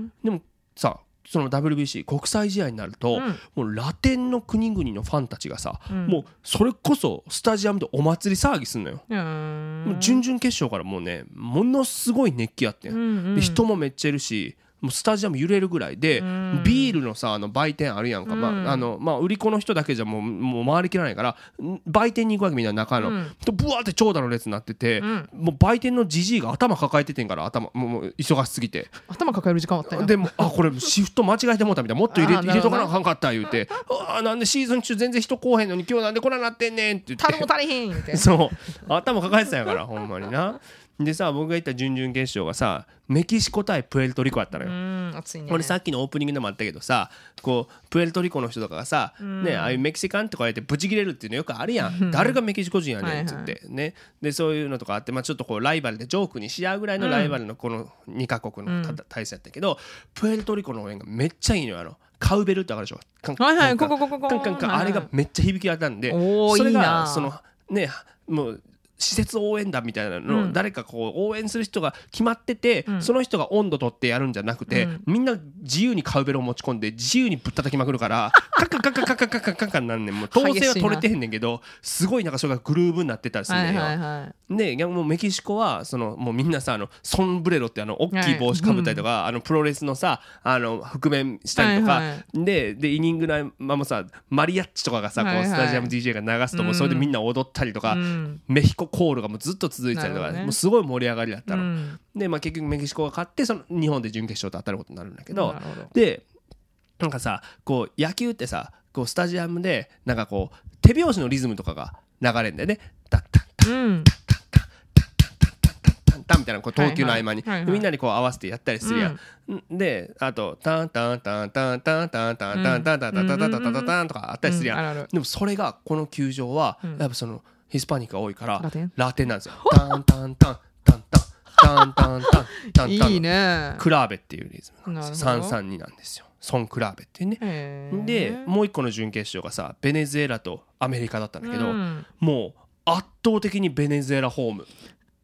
でもさその ダブリュービーシー 国際試合になると、うん、もうラテンの国々のファンたちがさ、うん、もうそれこそスタジアムでお祭り騒ぎすんのよ、うん、もう準々決勝からもうねものすごい熱気あってん、うんうん、で人もめっちゃいるしもうスタジアム揺れるぐらいで、うん、ビールのさあの売店あるやんか、うんまああのまあ、売り子の人だけじゃもう、もう回りきらないから売店に行くわけみんな中の、うん、とブワーって長蛇の列になってて、うん、もう売店のジジイが頭抱えててんから頭もうもう忙しすぎて
頭抱える時間あったよ
でもあこれシフト間違えてもうたみたいなもっと入れ、入れとかなあかんかった言うてあなんでシーズン中全然人来おへんのに今日なんでこんななってんねんって言って
頼む足りへんって
そう頭抱えてたんやからほんまになでさ僕が言った準々決勝がさメキシコ対プエルトリコやったのよ。うん熱いね。これさっきのオープニングでもあったけどさこうプエルトリコの人とかがさ、ね、ああいうメキシカンとか言ってブチ切れるっていうのよくあるやん誰がメキシコ人やねんっつって、はいはいね、でそういうのとかあって、まあ、ちょっとこうライバルでジョークにし合うぐらいのライバルのこのにカ国の対戦やったけど、うん、プエルトリコの応援がめっちゃいいのよ。あのカウベルって分かるでしょ。カンカンカンカンカンカンカンカンあれがめっちゃ響き当たんで、それがそのねもう施設応援団みたいなのを、うん、誰かこう応援する人が決まってて、うん、その人が温度取ってやるんじゃなくて、うん、みんな自由にカウベルを持ち込んで自由にぶったたきまくるからカッカカッカカッカカッカカッカなんねん。もう統制は取れてへんねんけどすごいなんかそれがグルーヴになってたりするんだよ、はいはいはい、でもうメキシコはそのもうみんなさあのソンブレロってあの大きい帽子かぶったりとか、はいうん、あのプロレスのさあの覆面したりとか、はいはい、で, でイニングのままさマリアッチとかがさ、はいはい、こうスタジアム ディージェー が流すともうそれでみんな踊ったりとか、うん、メヒココールがもうずっと続いてたりとか、ね、もうすごい盛り上がりだったの、うん、で、まあ、結局メキシコが勝ってその日本で準決勝と当たることになるんだけど、なるほど。でなんかさこう野球ってさこうスタジアムでなんかこう手拍子のリズムとかが流れるんだよね。タッタッタッタッタッタッタッタッタッタッタッみたいなこう投球の合間に、はいはい、みんなにこう合わせてやったりするやん、うん、であとタンタンタンタンタンタンタンタンタンタンタンタンタンタンタンタンとかあったりするやん、うん、あるある。でもそれがこの球場はやっぱそのヒスパニックが多いからラテン、ラテンなんですよ。タンタンタンタンタンタンタンタンタンタンいいね。クラーベっていうリズムなんですよ。さんさんになんですよ。ソンクラーベっていうね。でもう一個の準決勝がさベネズエラとアメリカだったんだけど、うん、もう圧倒的にベネズエラホーム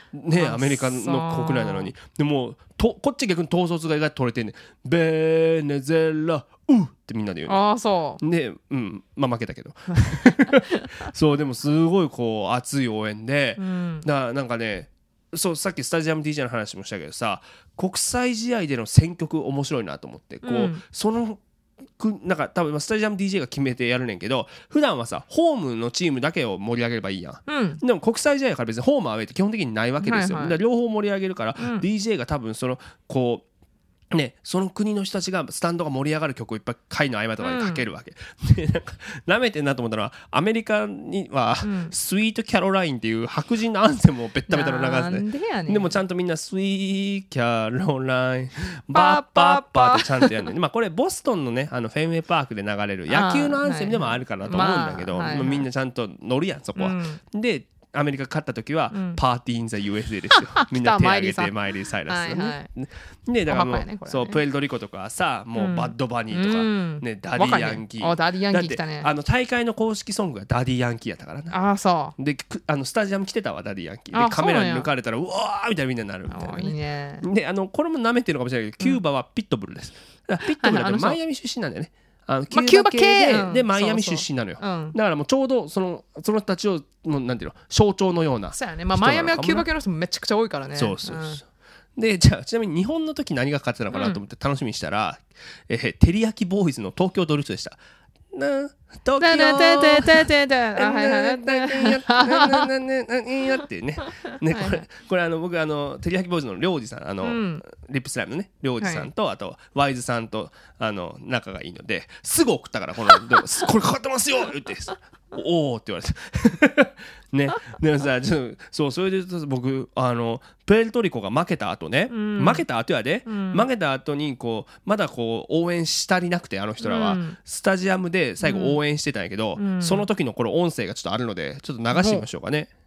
ね、アメリカの国内なのに。でもとこっち逆に統率が意外と取れてんねん。ベネズエラうってみんなで言うね。
ああそう
で、うんまあ負けたけどそうでもすごいこう熱い応援で、うん、だなんかね、そうさっきスタジアム ディージェー の話もしたけどさ、国際試合での選曲面白いなと思って、こう、うん、そのなんか多分スタジアム ディージェー が決めてやるねんけど、普段はさホームのチームだけを盛り上げればいいやん、うん、でも国際試合から別にホームアウェイって基本的にないわけですよ、はいはい、だから両方盛り上げるから、うん、ディージェー が多分そのこうね、その国の人たちがスタンドが盛り上がる曲をいっぱい回の合間とかにかけるわけ、うん、でなんかなめてんなと思ったのはアメリカには、うん、スイートキャロラインっていう白人のアンセムをベッタベタの流すね。で, でもちゃんとみんなスイートキャロラインバッパッパってちゃんとやるの、ね、まあこれボストンのねあのフェンウェイパークで流れる野球のアンセムでもあるかなと思うんだけど、まあ、みんなちゃんと乗るやんそこは、うん、でアメリカ勝った時は、うん、パーティーインザ ユーエスエー ですよみんな手挙げてマイリー・サイラス、ねはいはい、でだからもう、ね、そうプエルトリコとかはさもうバッドバニーとか、うんね、ダディヤンキー、
ダディヤンキー来たね。
あの大会の公式ソングがダディヤンキーやったからな。
あそう
であのスタジアム来てたわダディヤンキーでカメラに抜かれたらうわーみたいなみんなになるみたいな、ね、いいね。であのこれも舐めてるのかもしれないけどキューバはピットブルです、うん、ピットブルってマイアミ出身なんだよね。あのキューバ系で、まあ、でマイアミ出身なのよ。そうそう、うん、だからもうちょうどそのその人たちをもうなんていうの象徴のような。
そうやね。まあマイアミはキューバ系の人もめちゃくちゃ多いからね。
そうそうそう。うん、でじゃあちなみに日本の時何がかかってたのかなと思って楽しみにしたら、うん、えー、テリヤキボーイズの東京ドリフトでした。な東京っていうね。ねこれこれあの僕あのテリヤキボーイズのりょうじさんあの、うん、リップスライムのねりょうじさんと、はい、あとワイズさんとあの仲がいいのですぐ送ったからこのこれかかってますよ言っておおって言われてねでもさちょっとそうそれで僕あのプエルトリコが負けた後ね、うん、負けた後やで、うん、負けた後にこうまだこう応援したりなくてあの人らは、うん、スタジアムで最後応援してたんやけど、うん、その時のこの音声がちょっとあるのでちょっと流してみましょうかね。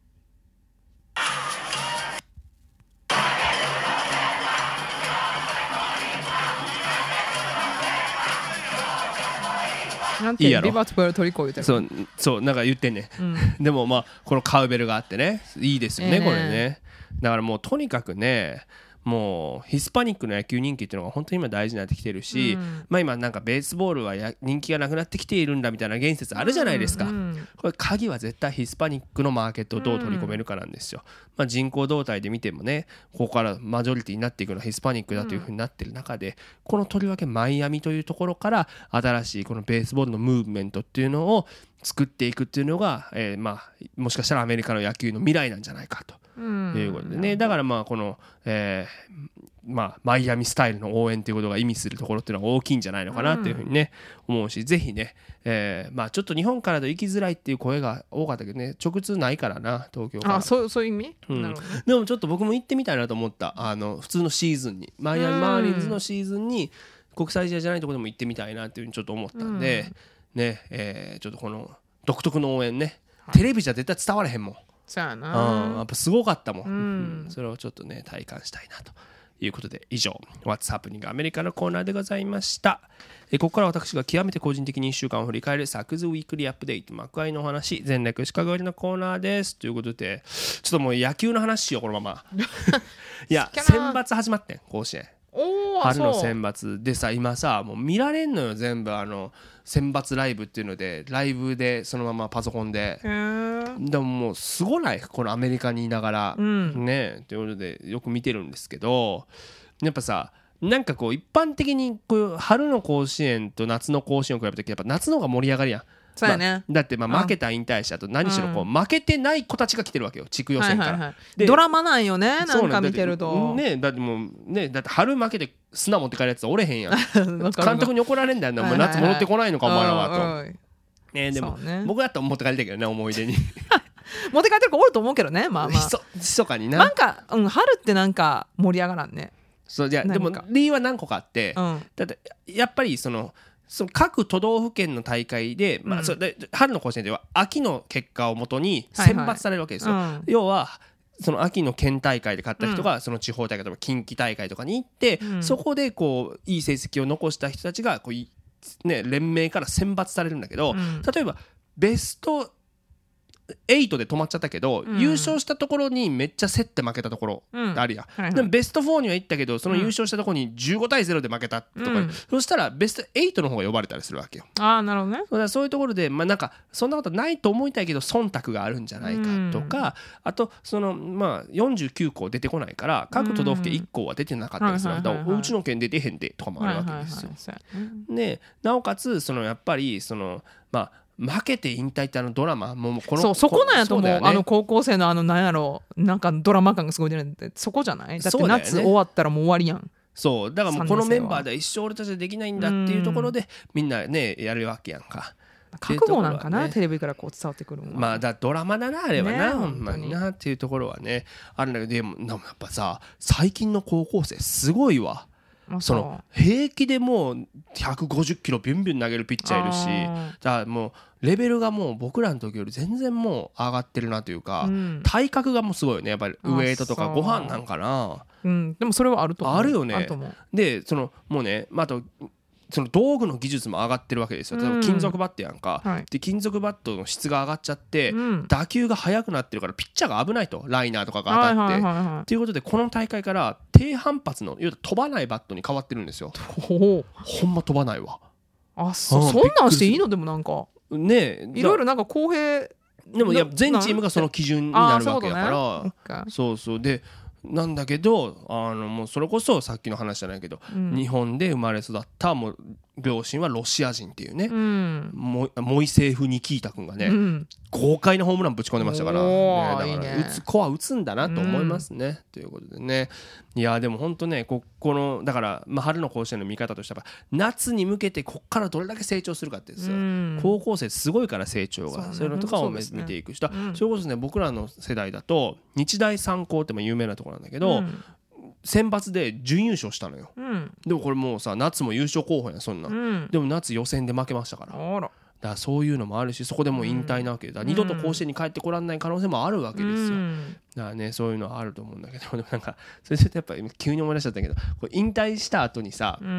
なんていいやろリバートプエルトリコ言うてる。
そうそうなんか言ってんね、うん、でもまあこのカウベルがあってねいいですよね、えー、これね。だからもうとにかくねもうヒスパニックの野球人気っていうのが本当に今大事になってきてるし、うん、まあ今なんかベースボールはや人気がなくなってきているんだみたいな言説あるじゃないですか、うん、これ鍵は絶対ヒスパニックのマーケットをどう取り込めるかなんですよ、まあ、人口動態で見てもねここからマジョリティになっていくのはヒスパニックだというふうになっている中で、うん、このとりわけマイアミというところから新しいこのベースボールのムーブメントっていうのを作っていくっていうのが、えー、まあもしかしたらアメリカの野球の未来なんじゃないかということでね、だからまあこの、えーまあ、マイアミスタイルの応援ということが意味するところっていうのは大きいんじゃないのかなというふうにね思うし、ぜひね、えーまあ、ちょっと日本からだと行きづらいっていう声が多かったけどね直通ないからな東京から。
あそう、そういう意味、
うん、
なるほどね。
でもちょっと僕も行ってみたいなと思ったあの普通のシーズンにマイアミマーリンズのシーズンに国際試合じゃないところでも行ってみたいなっていうふうにちょっと思ったんで、うんねえー、ちょっとこの独特の応援ね、はい、テレビじゃ絶対伝われへんもん。
そうやな、
うん、やっぱすごかったもん、うんうん、それをちょっとね体感したいなということで以上 What's Happening アメリカのコーナーでございました。えここから私が極めて個人的にいっしゅうかんを振り返るサクズウィークリーアップデート幕開のお話全略シカゴ寄りのコーナーですということでちょっともう野球の話しようこのままいや選抜始まってん甲子園
お
春の選抜でさ今さもう見られんのよ全部あの選抜ライブっていうのでライブでそのままパソコンででももうすごないこのアメリカにいながら、うん、ねということでよく見てるんですけどやっぱさなんかこう一般的にこう春の甲子園と夏の甲子園を比べるとやっぱ夏の方が盛り上がりやん。
そうやね、
まあ、だってまあ負けた引退者と何しろこう負けてない子たちが来てるわけよ地区予選から、はいはいはい、
ドラマなんよねなんか見てると
ねだってもうねだって春負けて砂持って帰るやつはおれへんやん監督に怒られんだよな、はいはいはい、夏戻ってこないのかお前らはと、ね、でも、ね、僕だったら持って帰りたいけどね思い出に
持って帰ってる子おると思うけどねまあまあひそ
密かにな
なんか、うん、春ってなんか盛り上がらんね。
そうじゃでも理由は何個かあって、うん、だってやっぱりそのその各都道府県の大会で、まあ、それで春の甲子園では秋の結果をもとに選抜されるわけですよ、はいはいうん、要はその秋の県大会で勝った人がその地方大会とか近畿大会とかに行って、うん、そこでこういい成績を残した人たちがこう、ね、連盟から選抜されるんだけど、うん、例えばベストエイトで止まっちゃったけど、うん、優勝したところにめっちゃ競って負けたところあるやん、うんはいはい、でもベストフォーには行ったけどその優勝したところにじゅうごたいゼロで負けたとか、うん、そしたらベストエイトの方が呼ばれたりするわけよ。
あーなるほどね。
だからそういうところで、まあ、なんかそんなことないと思いたいけど忖度があるんじゃないかとか、うん、あとその、まあ、よんじゅうきゅうこ出てこないから各都道府県いっこは出てなかったりする、うん、だからうちの県出てへんでとかもあるわけですよ、はいはいはい、でなおかつそのやっぱりそのまあ負けて引退ってあのドラマもうこの
そうそこなんやと思う、ね、あの高校生のあのなんやろなんかドラマ感がすごい出るんでそこじゃないだって夏終わったらもう終わりやん。
そうだからもうこのメンバーで一生俺たちはできないんだっていうところでみんなねやるわけやんか。
覚悟なんかな、ね、テレビからこう伝わってくるのは
まあだドラマだなあれはな、ね、ほんまになっていうところはねあるんだけどでもやっぱさ最近の高校生すごいわ。その平気でもうひゃくごじゅっキロビュンビュン投げるピッチャーいるしだからもうレベルがもう僕らの時より全然もう上がってるなというか、うん、体格がもうすごいよねやっぱりウエイトとかご飯なんかな、
うん、でもそれはあると思う。
あるよね。でそのもうね、まあ、あとその道具の技術も上がってるわけですよ。例えば金属バットやんか、うんはい、で金属バットの質が上がっちゃって、うん、打球が速くなってるからピッチャーが危ないとライナーとかが当たって、はいはいはいはい、ということでこの大会から低反発のいわゆる飛ばないバットに変わってるんですよ。ほほんま飛ばないわ。
あそ、うん、そんなんしていいのでもなんかねえいろいろなんか公平
でもいや全チームがその基準になるわけやから、そうそうでなんだけどあのもうそれこそさっきの話じゃないけど、うん、日本で生まれ育ったもう両親はロシア人っていうね、うん、モ, モイセーフ・ニキータ君がね、うん、豪快なホームランぶち込んでましたから、ね、だからいいね、打つ子は打つんだなと思いますね、うん、ということでねいやでも本当ねここのだから、まあ、春の甲子園の見方としては夏に向けてここからどれだけ成長するかってですよ、うん、高校生すごいから成長が そう,、ね、そういうのとかを見ていく人、ね、それこそね僕らの世代だと日大三高って有名なところなんだけど、うん選抜で準優勝したのよ、うん、でもこれもうさ夏も優勝候補やそんな、うん、でも夏予選で負けましたからあらだからそういうのもあるしそこでもう引退なわけで、うん、二度と甲子園に帰ってこられない可能性もあるわけですよ、うん、だからねそういうのはあると思うんだけどでもなんかそれちょっとやっぱり急に思い出しちゃったけどこう引退した後にさ、うん、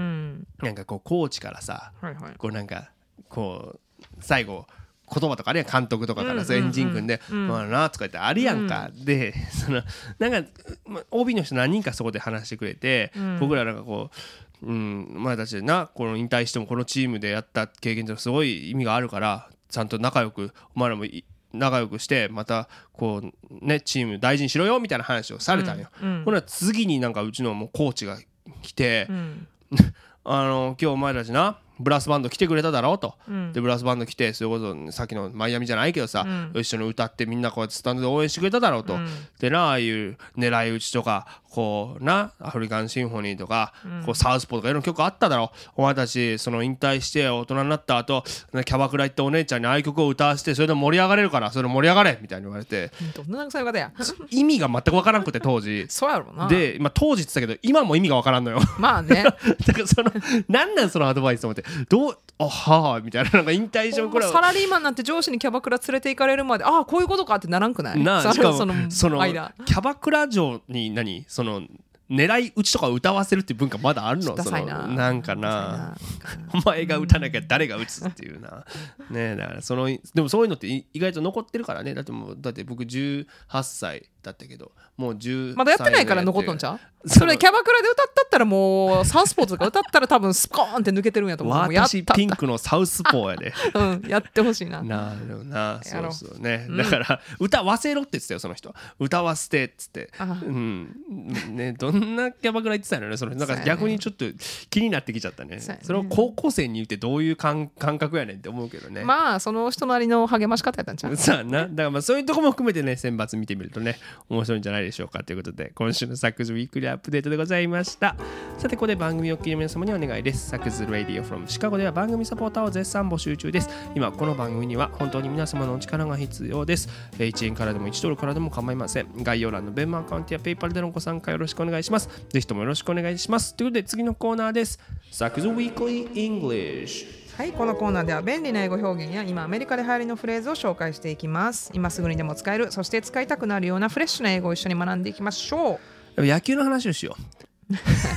なんかこうコーチからさ、はいはい、こうなんかこう最後言葉とかあるやん監督とかからエンジン組んで「まあな」とか言ってあるやんか、うん、でそのなんか オービー の人何人かそこで話してくれて、うん、僕らなんかこう、うん、お前たちでなこの引退してもこのチームでやった経験ってすごい意味があるからちゃんと仲良くお前らも仲良くしてまたこうねチーム大事にしろよみたいな話をされたんよ、うんうん、ほら次になんかうちのもうコーチが来て、うん、あの今日お前たちなブラスバンド来てくれただろうと、うん、でブラスバンド来てそれこそさっきのマイアミじゃないけどさ、うん、一緒に歌ってみんなこうやってスタンドで応援してくれただろうと、うん、でなああいう狙い撃ちとかこうなアフリカンシンフォニーとか、うん、こうサウスポーとかいろんな曲あっただろうお前たちその引退して大人になった後キャバクラ行ってお姉ちゃんにああいう曲を歌わせてそれで盛り上がれるからそれ盛り上がれみたいに言われて
どんなそういう方や
意味が全く分からんくて当時
そうやろな
で、まあ、当時って言ったけど今も意味が分からんのよ
まあね
だからそのなんなんそのアドバイスと思ってどうあはあみたいななんか引退してもこれ
サラリーマンになって上司にキャバクラ連れて行かれるまでああこういうことかってならんくない
なあしかもそのそのキャバクラ嬢に何その狙い撃ちとか歌わせるっていう文化まだあるのそのなんかなお前が歌なきゃ誰が打つっていうなねだからそのでもそういうのって意外と残ってるからねだってもうだって僕じゅうはっさいだったけどもうじゅう
まだやってないから残っとんちゃうそれキャバクラで歌ったったらもうサウスポーとか歌ったら多分スコーンって抜けてるんやと思う
私ピンクのサウスポーやで
うんやってほしいな
なるほどなそうそうね、うん、だから歌わせろって言ってたよその人歌わせてっつってうんねどんなキャバクラ行ってたのねそれなんか逆にちょっと気になってきちゃったねそれを高校生に言ってどういう感覚やねんって思うけどね
まあその人なりの励まし方やったんちゃう
さあなだからまあそういうとこも含めてね選抜見てみるとね面白いんじゃないでしょうかということで今週のサックスウィークリーアップデートでございましたさてここで番組をお聞きの皆様にお願いですサックスラディオ from シカゴでは番組サポーターを絶賛募集中です今この番組には本当に皆様のお力が必要ですいちえんからでもいちドルからでも構いません概要欄のベンマアカウントやペイパルでのご参加よろしくお願いしますぜひともよろしくお願いしますということで次のコーナーですサックスウィークリーイングリッシュ
はい、このコーナーでは便利な英語表現や今アメリカで流行りのフレーズを紹介していきます今すぐにでも使えるそして使いたくなるようなフレッシュな英語を一緒に学んでいきましょ
う野球の話をしよう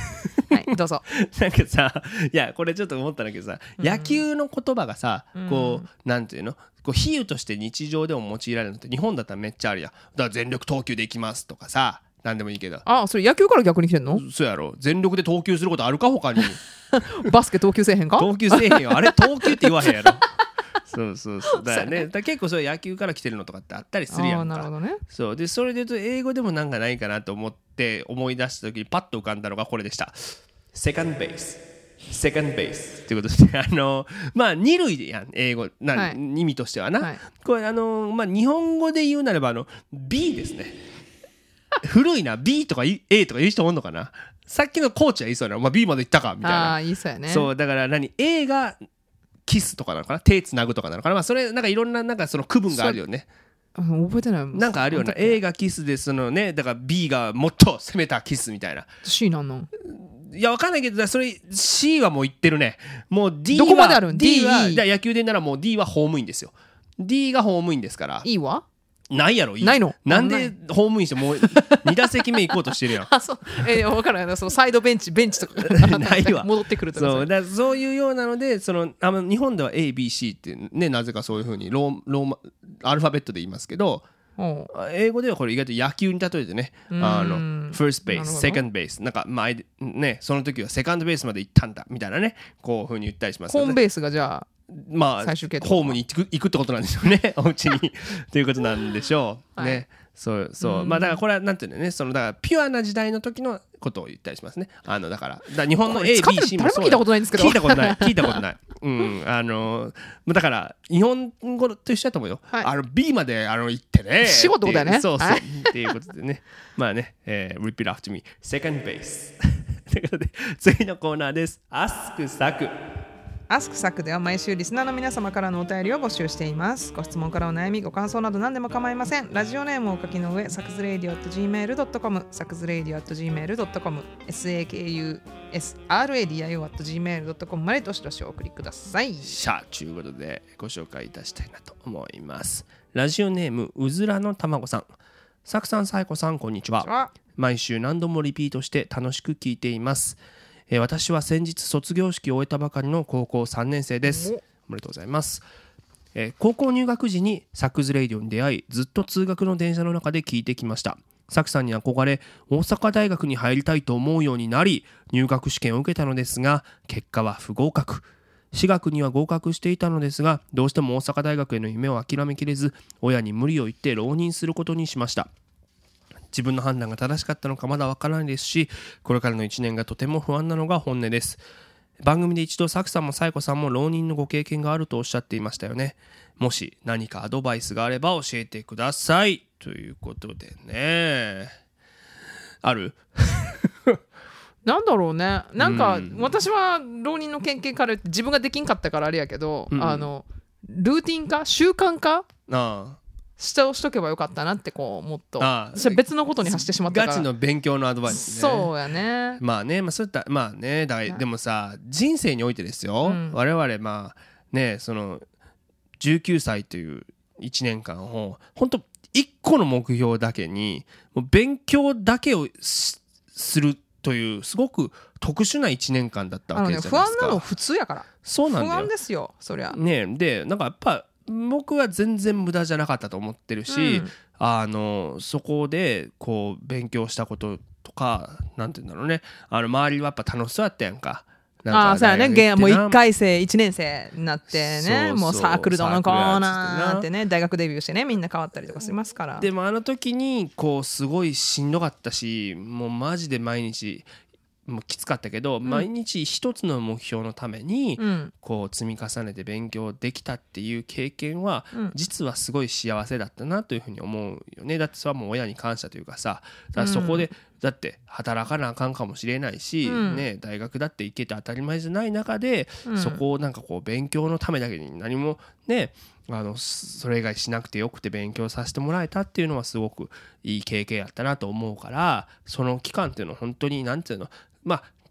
はいどうぞ。
なんかさ、いやこれちょっと思ったんだけどさ、うん、野球の言葉がさ、こうなんていうの、こう比喩として日常でも用いられるのって日本だったらめっちゃあるやん。だから全力投球でいきますとかさ、なんでもいいけど。
あ、それ野球から逆に来てんの？
そうやろ。全力で投球することあるか他に。
バスケ投球せえへんか？
投球せえへんよ。あれ投球って言わへんやろ。そうそうそう。だからね、だから結構そう野球から来てるのとかってあったりするやんか。
あ、なるほどね。
そうで、それで言うと英語でもなんかないかなと思って思い出した時にパッと浮かんだのがこれでした。セカンドベース。セカンドベースっていうことで、あのまあ二塁でやん、英語な、はい、意味としてはな、はい、これあのまあ日本語で言うなればあの B ですね。古いな B とか A とか言う人おんのかな。さっきのコーチは言いそうな、まあ、B まで行ったかみたいな。
あ、言いそうやね。
そうだから何 A がキスとかなのかな、手つなぐとかなのかな、まあ、それなんかいろんななんかその区分があるよね。
覚えてない。
なんかあるよね。A がキスでそのね、だから B がもっと攻めたキスみたいな。
C なんの？
いやわかんないけど、それ C はもう言ってるね。もう D は
どこまであるん？
D は野球でならもう D はホームインですよ。D がホームインですから。
E は？
ないやろ。
ないの？
なんでホームインしてもうに打席目行こうとしてるやん。
あ、そう。えー、分からない。そのサイドベンチベンチとか
ないわ。
戻ってくるとか。
そうだ、そういうようなので、そのあの日本では A B C ってね、なぜかそういう風にローローマアルファベットで言いますけど、英語ではこれ意外と野球に例えてね、あのファーストベース、セカンドベース、なんか前ね、その時はセカンドベースまで行ったんだみたいなね、こういう風に言ったりしますよね。
ホームベースがじゃあ。
まあ、ホームに行く、行くってことなんでしょうね。お家にということなんでしょう、はい、ね。そうそう、まあだからこれはなんていうのね、そのだからピュアな時代の時のことを言ったりしますね。あのだから、だから日本の A、B、C もそう。
誰も聞いたことないんですけど。
聞いたことない、聞いたことない。うん、あのだから日本語と一緒だと思うよ。はい、あの B まであの行ってね。
仕事だよね。
そうそう、はい、っていうことでね。まあね、えー、repeat after me。second base ということで次のコーナーです。Ask サク。
アスクサクでは毎週リスナーの皆様からのお便りを募集しています。ご質問からお悩み、ご感想など何でも構いません。ラジオネームをお書きの上、サクズレイディオ アットジーメールドットコム、サクズレイディオ アットジーメールドットコム、サクズレイディオ アットジーメールドットコム までどしどしお送りください。
しゃあ、ということでご紹介いたしたいなと思います。ラジオネームうずらのたまごさん。サクさん、サイコさん、こんにちは。毎週何度もリピートして楽しく聞いています。えー、私は先日卒業式を終えたばかりの高校さんねん生です。おめでとうございます。えー、高校入学時にサクズレイディオに出会い、ずっと通学の電車の中で聞いてきました。サクさんに憧れ、大阪大学に入りたいと思うようになり、入学試験を受けたのですが、結果は不合格。私学には合格していたのですが、どうしても大阪大学への夢を諦めきれず、親に無理を言って浪人することにしました。自分の判断が正しかったのかまだわからないですし、これからのいちねんがとても不安なのが本音です。番組で一度サクさんもサイコさんも浪人のご経験があるとおっしゃっていましたよね。もし何かアドバイスがあれば教えてくださいということでね。ある
なんだろうね。なんか、うん、私は浪人の経験から自分ができんかったからあれやけど、うんうん、あのルーティン化習慣化ああしてしとけばよかったなってこうもっと私は別のことに走ってしまったから
ガチの勉強のアドバイスね。
そうやね。
まあね、まあ、そういったまあねだでもさ人生においてですよ、うん、我々まあねそのじゅうきゅうさいといういちねんかんを本当いっこの目標だけにもう勉強だけをするというすごく特殊ないちねんかんだったわけじゃないですか。
あのね、不安なの普通やから。
そうなんだよ。
不安ですよそりゃ
ね。でなんかやっぱ僕は全然無駄じゃなかったと思ってるし、うん、あのそこでこう勉強したこととかなんていうんだろうね、あの周りはやっぱ楽しそうやったやんか。
ああそうやね。もういっかい生いちねん生になってね、そうそうもうサークルどのコーナーってね大学デビューしてねみんな変わったりとかしますから。
でもあの時にこうすごいしんどかったし、もうマジで毎日もうきつかったけど、うん、毎日一つの目標のためにこう積み重ねて勉強できたっていう経験は実はすごい幸せだったなというふうに思うよね。だってそれはもう親に感謝というかさ、だからそこでだって働かなあかんかもしれないし、うんね、大学だって行けて当たり前じゃない中で、うん、そこをなんかこう勉強のためだけに何もねあのそれ以外しなくてよくて勉強させてもらえたっていうのはすごくいい経験やったなと思うから、その期間っていうのは本当になんていうのまあ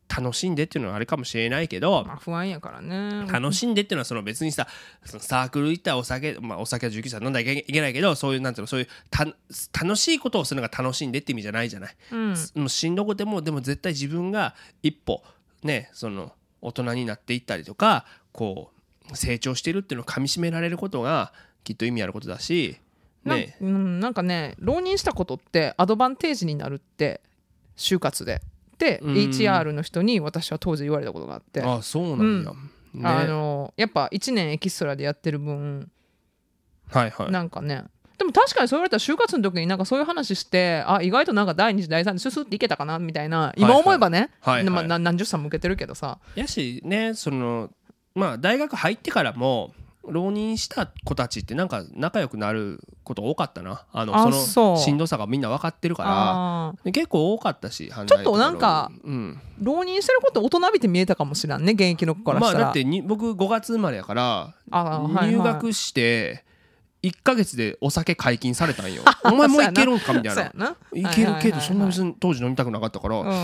楽しんでっていうのはあれかもしれないけど、
まあ、不安やからね。
楽しんでっていうのはその別にさそのサークル行ったらお酒、まあ、お酒はじゅうきゅうさい飲んだらいけないけどそういうなんていうのそういうた楽しいことをするのが楽しんでって意味じゃないじゃない、うん、もうしんどくてもでも絶対自分が一歩ねその大人になっていったりとかこう成長してるっていうのをかみしめられることがきっと意味あることだし、ね、
な, うん、なんかね浪人したことってアドバンテージになるって就活でで、うん、エイチアール の人に私は当時言われたことがあって、
あそうなんや、
うんね、あのやっぱいちねんエキストラでやってる分、
はいはい、
なんかねでも確かにそう言われたら就活の時になんかそういう話してあ意外となんかだいに次だいさん次ススっていけたかなみたいな今思えばね、はいはいはいはい、何十歳も受けてるけどさ
やしねそのまあ大学入ってからも浪人した子たちってなんか仲良くなること多かったなあの
あ
そのしんどさがみんな分かってるから結構多かったし
ちょっとなんか、うん、浪人してること大人びて見えたかもしれんね現役の子からしたら、
まあ、だってに僕ごがつ生まれやから入学していっかげつでお酒解禁されたんよお前もういけるんかみたいないけるけどそんな別に当時飲みたくなかったから、うん、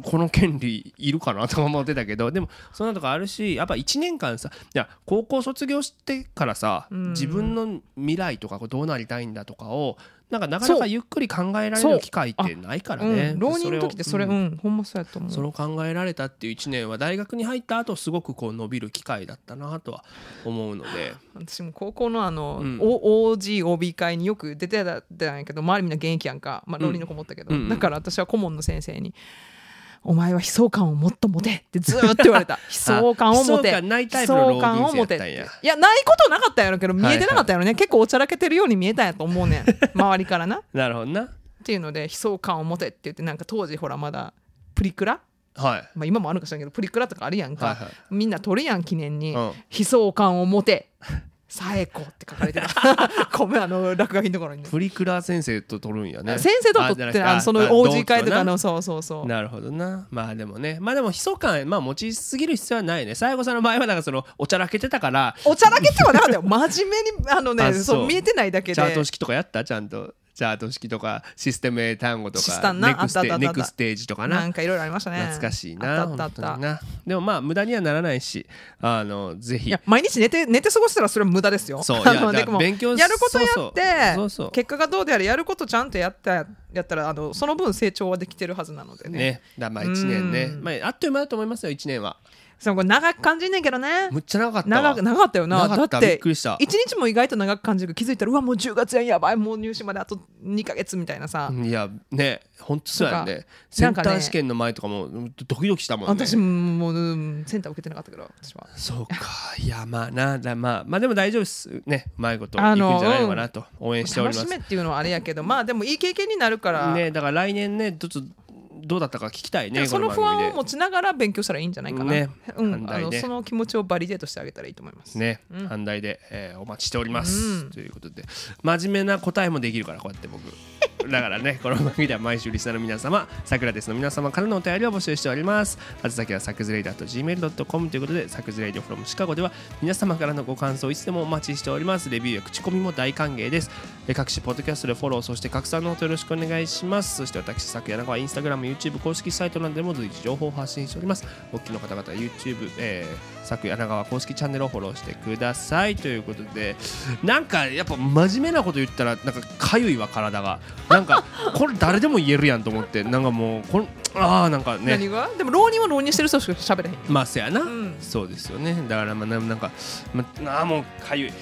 この権利いるかなと思ってたけどでもそんなとこあるしやっぱいちねんかんさいや高校卒業してからさ、うん、自分の未来とかどうなりたいんだとかをなんかなかなかゆっくり考えられる機会ってないからね、
うん、浪人の時ってそれ、うん、ほんまそうやと思う
それを考えられたっていういちねんは大学に入った後すごくこう伸びる機会だったなとは思うので
私も高校のあの、うん、オージーオービー 会によく出てたんやけど周りみんな現役やんか、まあ、浪人の子もったけど、うん、だから私は顧問の先生にお前は悲壮感をもっと持てってずーっと言われた悲壮感を持て
悲壮感ないタイプの浪人生やったんや
いやないことなかったやろけど見えてなかったやろね、はいはい、結構おちゃらけてるように見えたんやと思うねん周りからな
なるほどな
っていうので悲壮感を持てって言ってなんか当時ほらまだプリクラ
はい
まあ、今もあるかしらんけどプリクラとかあるやんか、はいはい、みんな撮るやん記念に、うん、悲壮感を持てさえこって書かれてたごめんあの落書きのところに、ね、
プリクラ先生と撮るんやね
先生と撮ってあのその オージー 会とかのそうそうそう
なるほどなまあでもねまあでも悲壮感、まあ、持ちすぎる必要はないね西郷さんの場合はなんかそのおちゃらけてたから
おちゃらけてはなかったよ真面目にあのねあ そう、そう見えてないだけで
チャート式とかやったちゃんとチャート式とかシステム英単語とかネクステ、ネクステージとかな
なんかいろいろありましたね
懐かしいなあったあったあったなでもまあ無駄にはならないしあのぜひいや
毎日寝て寝て過ごしたらそれは無駄ですよ
そういやだ勉強
やることやってそうそう結果がどうであれやることちゃんとやったやったらあのその分成長はできてるはずなのでね
ねだまあいちねんねまあ、あっという間だと思いますよいちねんは
そこれ長く感じんねんけどね
むっちゃ長かった
わ 長, 長かったよな
だってびっくりした
いちにちも意外と長く感じる気づいたらうわもうじゅうがつやんやばいもう入試まであとにかげつみたいなさ
いやねほんとそうやんねセンター試験の前とかもドキドキしたもんね
私もう、うん、センター受けてなかったけど私は
そうかいやまあなだ、まあ、まあでも大丈夫ですねうまいこといくんじゃないのかなと応援しております
楽しめっていうのはあれやけどまあでもいい経験になるから
ねだから来年ねちょっとどうだったか聞きたいね
その不安を持ちながら勉強したらいいんじゃないかな、
ね
うん、あのその気持ちをバリデートしてあげたらいいと思います
ね、うん、反対で、えー、お待ちしております、うん、ということで真面目な答えもできるからこうやって僕だからねこの番組では毎週リスナーの皆様さくらですの皆様からのお便りを募集しております宛先はサクズレイダー と ジーメール ドットコム ということでサクズレイダー from シカゴでは皆様からのご感想をいつでもお待ちしておりますレビューや口コミも大歓迎です各種ポッドキャストでフォローそして拡散の方よろしくお願いしますそして私さくやながはインスタグラム YouTube 公式サイトなどでも随時情報を発信しておりますお聞きの方々は YouTube、えー、さくやながは公式チャンネルをフォローしてくださいということでなんかやっぱ真面目なこと言ったらなんかかゆいわ体がなんかこれ誰でも言えるやんと思ってなんかもうこのああなんかね
何がでも浪人は浪人してる人しか喋れへん
まあせやな、うん、そうですよねだからまあなんか、まあ、あもうかゆい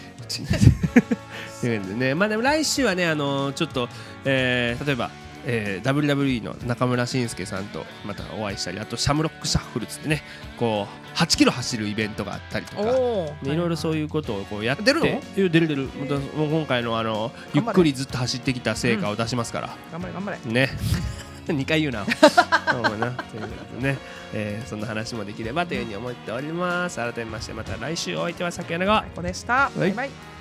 ね、まあでも来週はねあのー、ちょっと、えー、例えば、えー、ダブリューダブリューイー の中村慎介さんとまたお会いしたりあとシャムロックシャッフルつってねこうはちキロ走るイベントがあったりとか、ね、いろいろそういうことをこうやって
出るの
出る出るもう今回のあのゆっくりずっと走ってきた成果を出しますから、
うん、頑張れ頑張れ
ねにかい言うなそうなということでね、えー、そんな話もできればというふうに思っております改めましてまた来週お相手はさくやなが
ここでしたバイバイ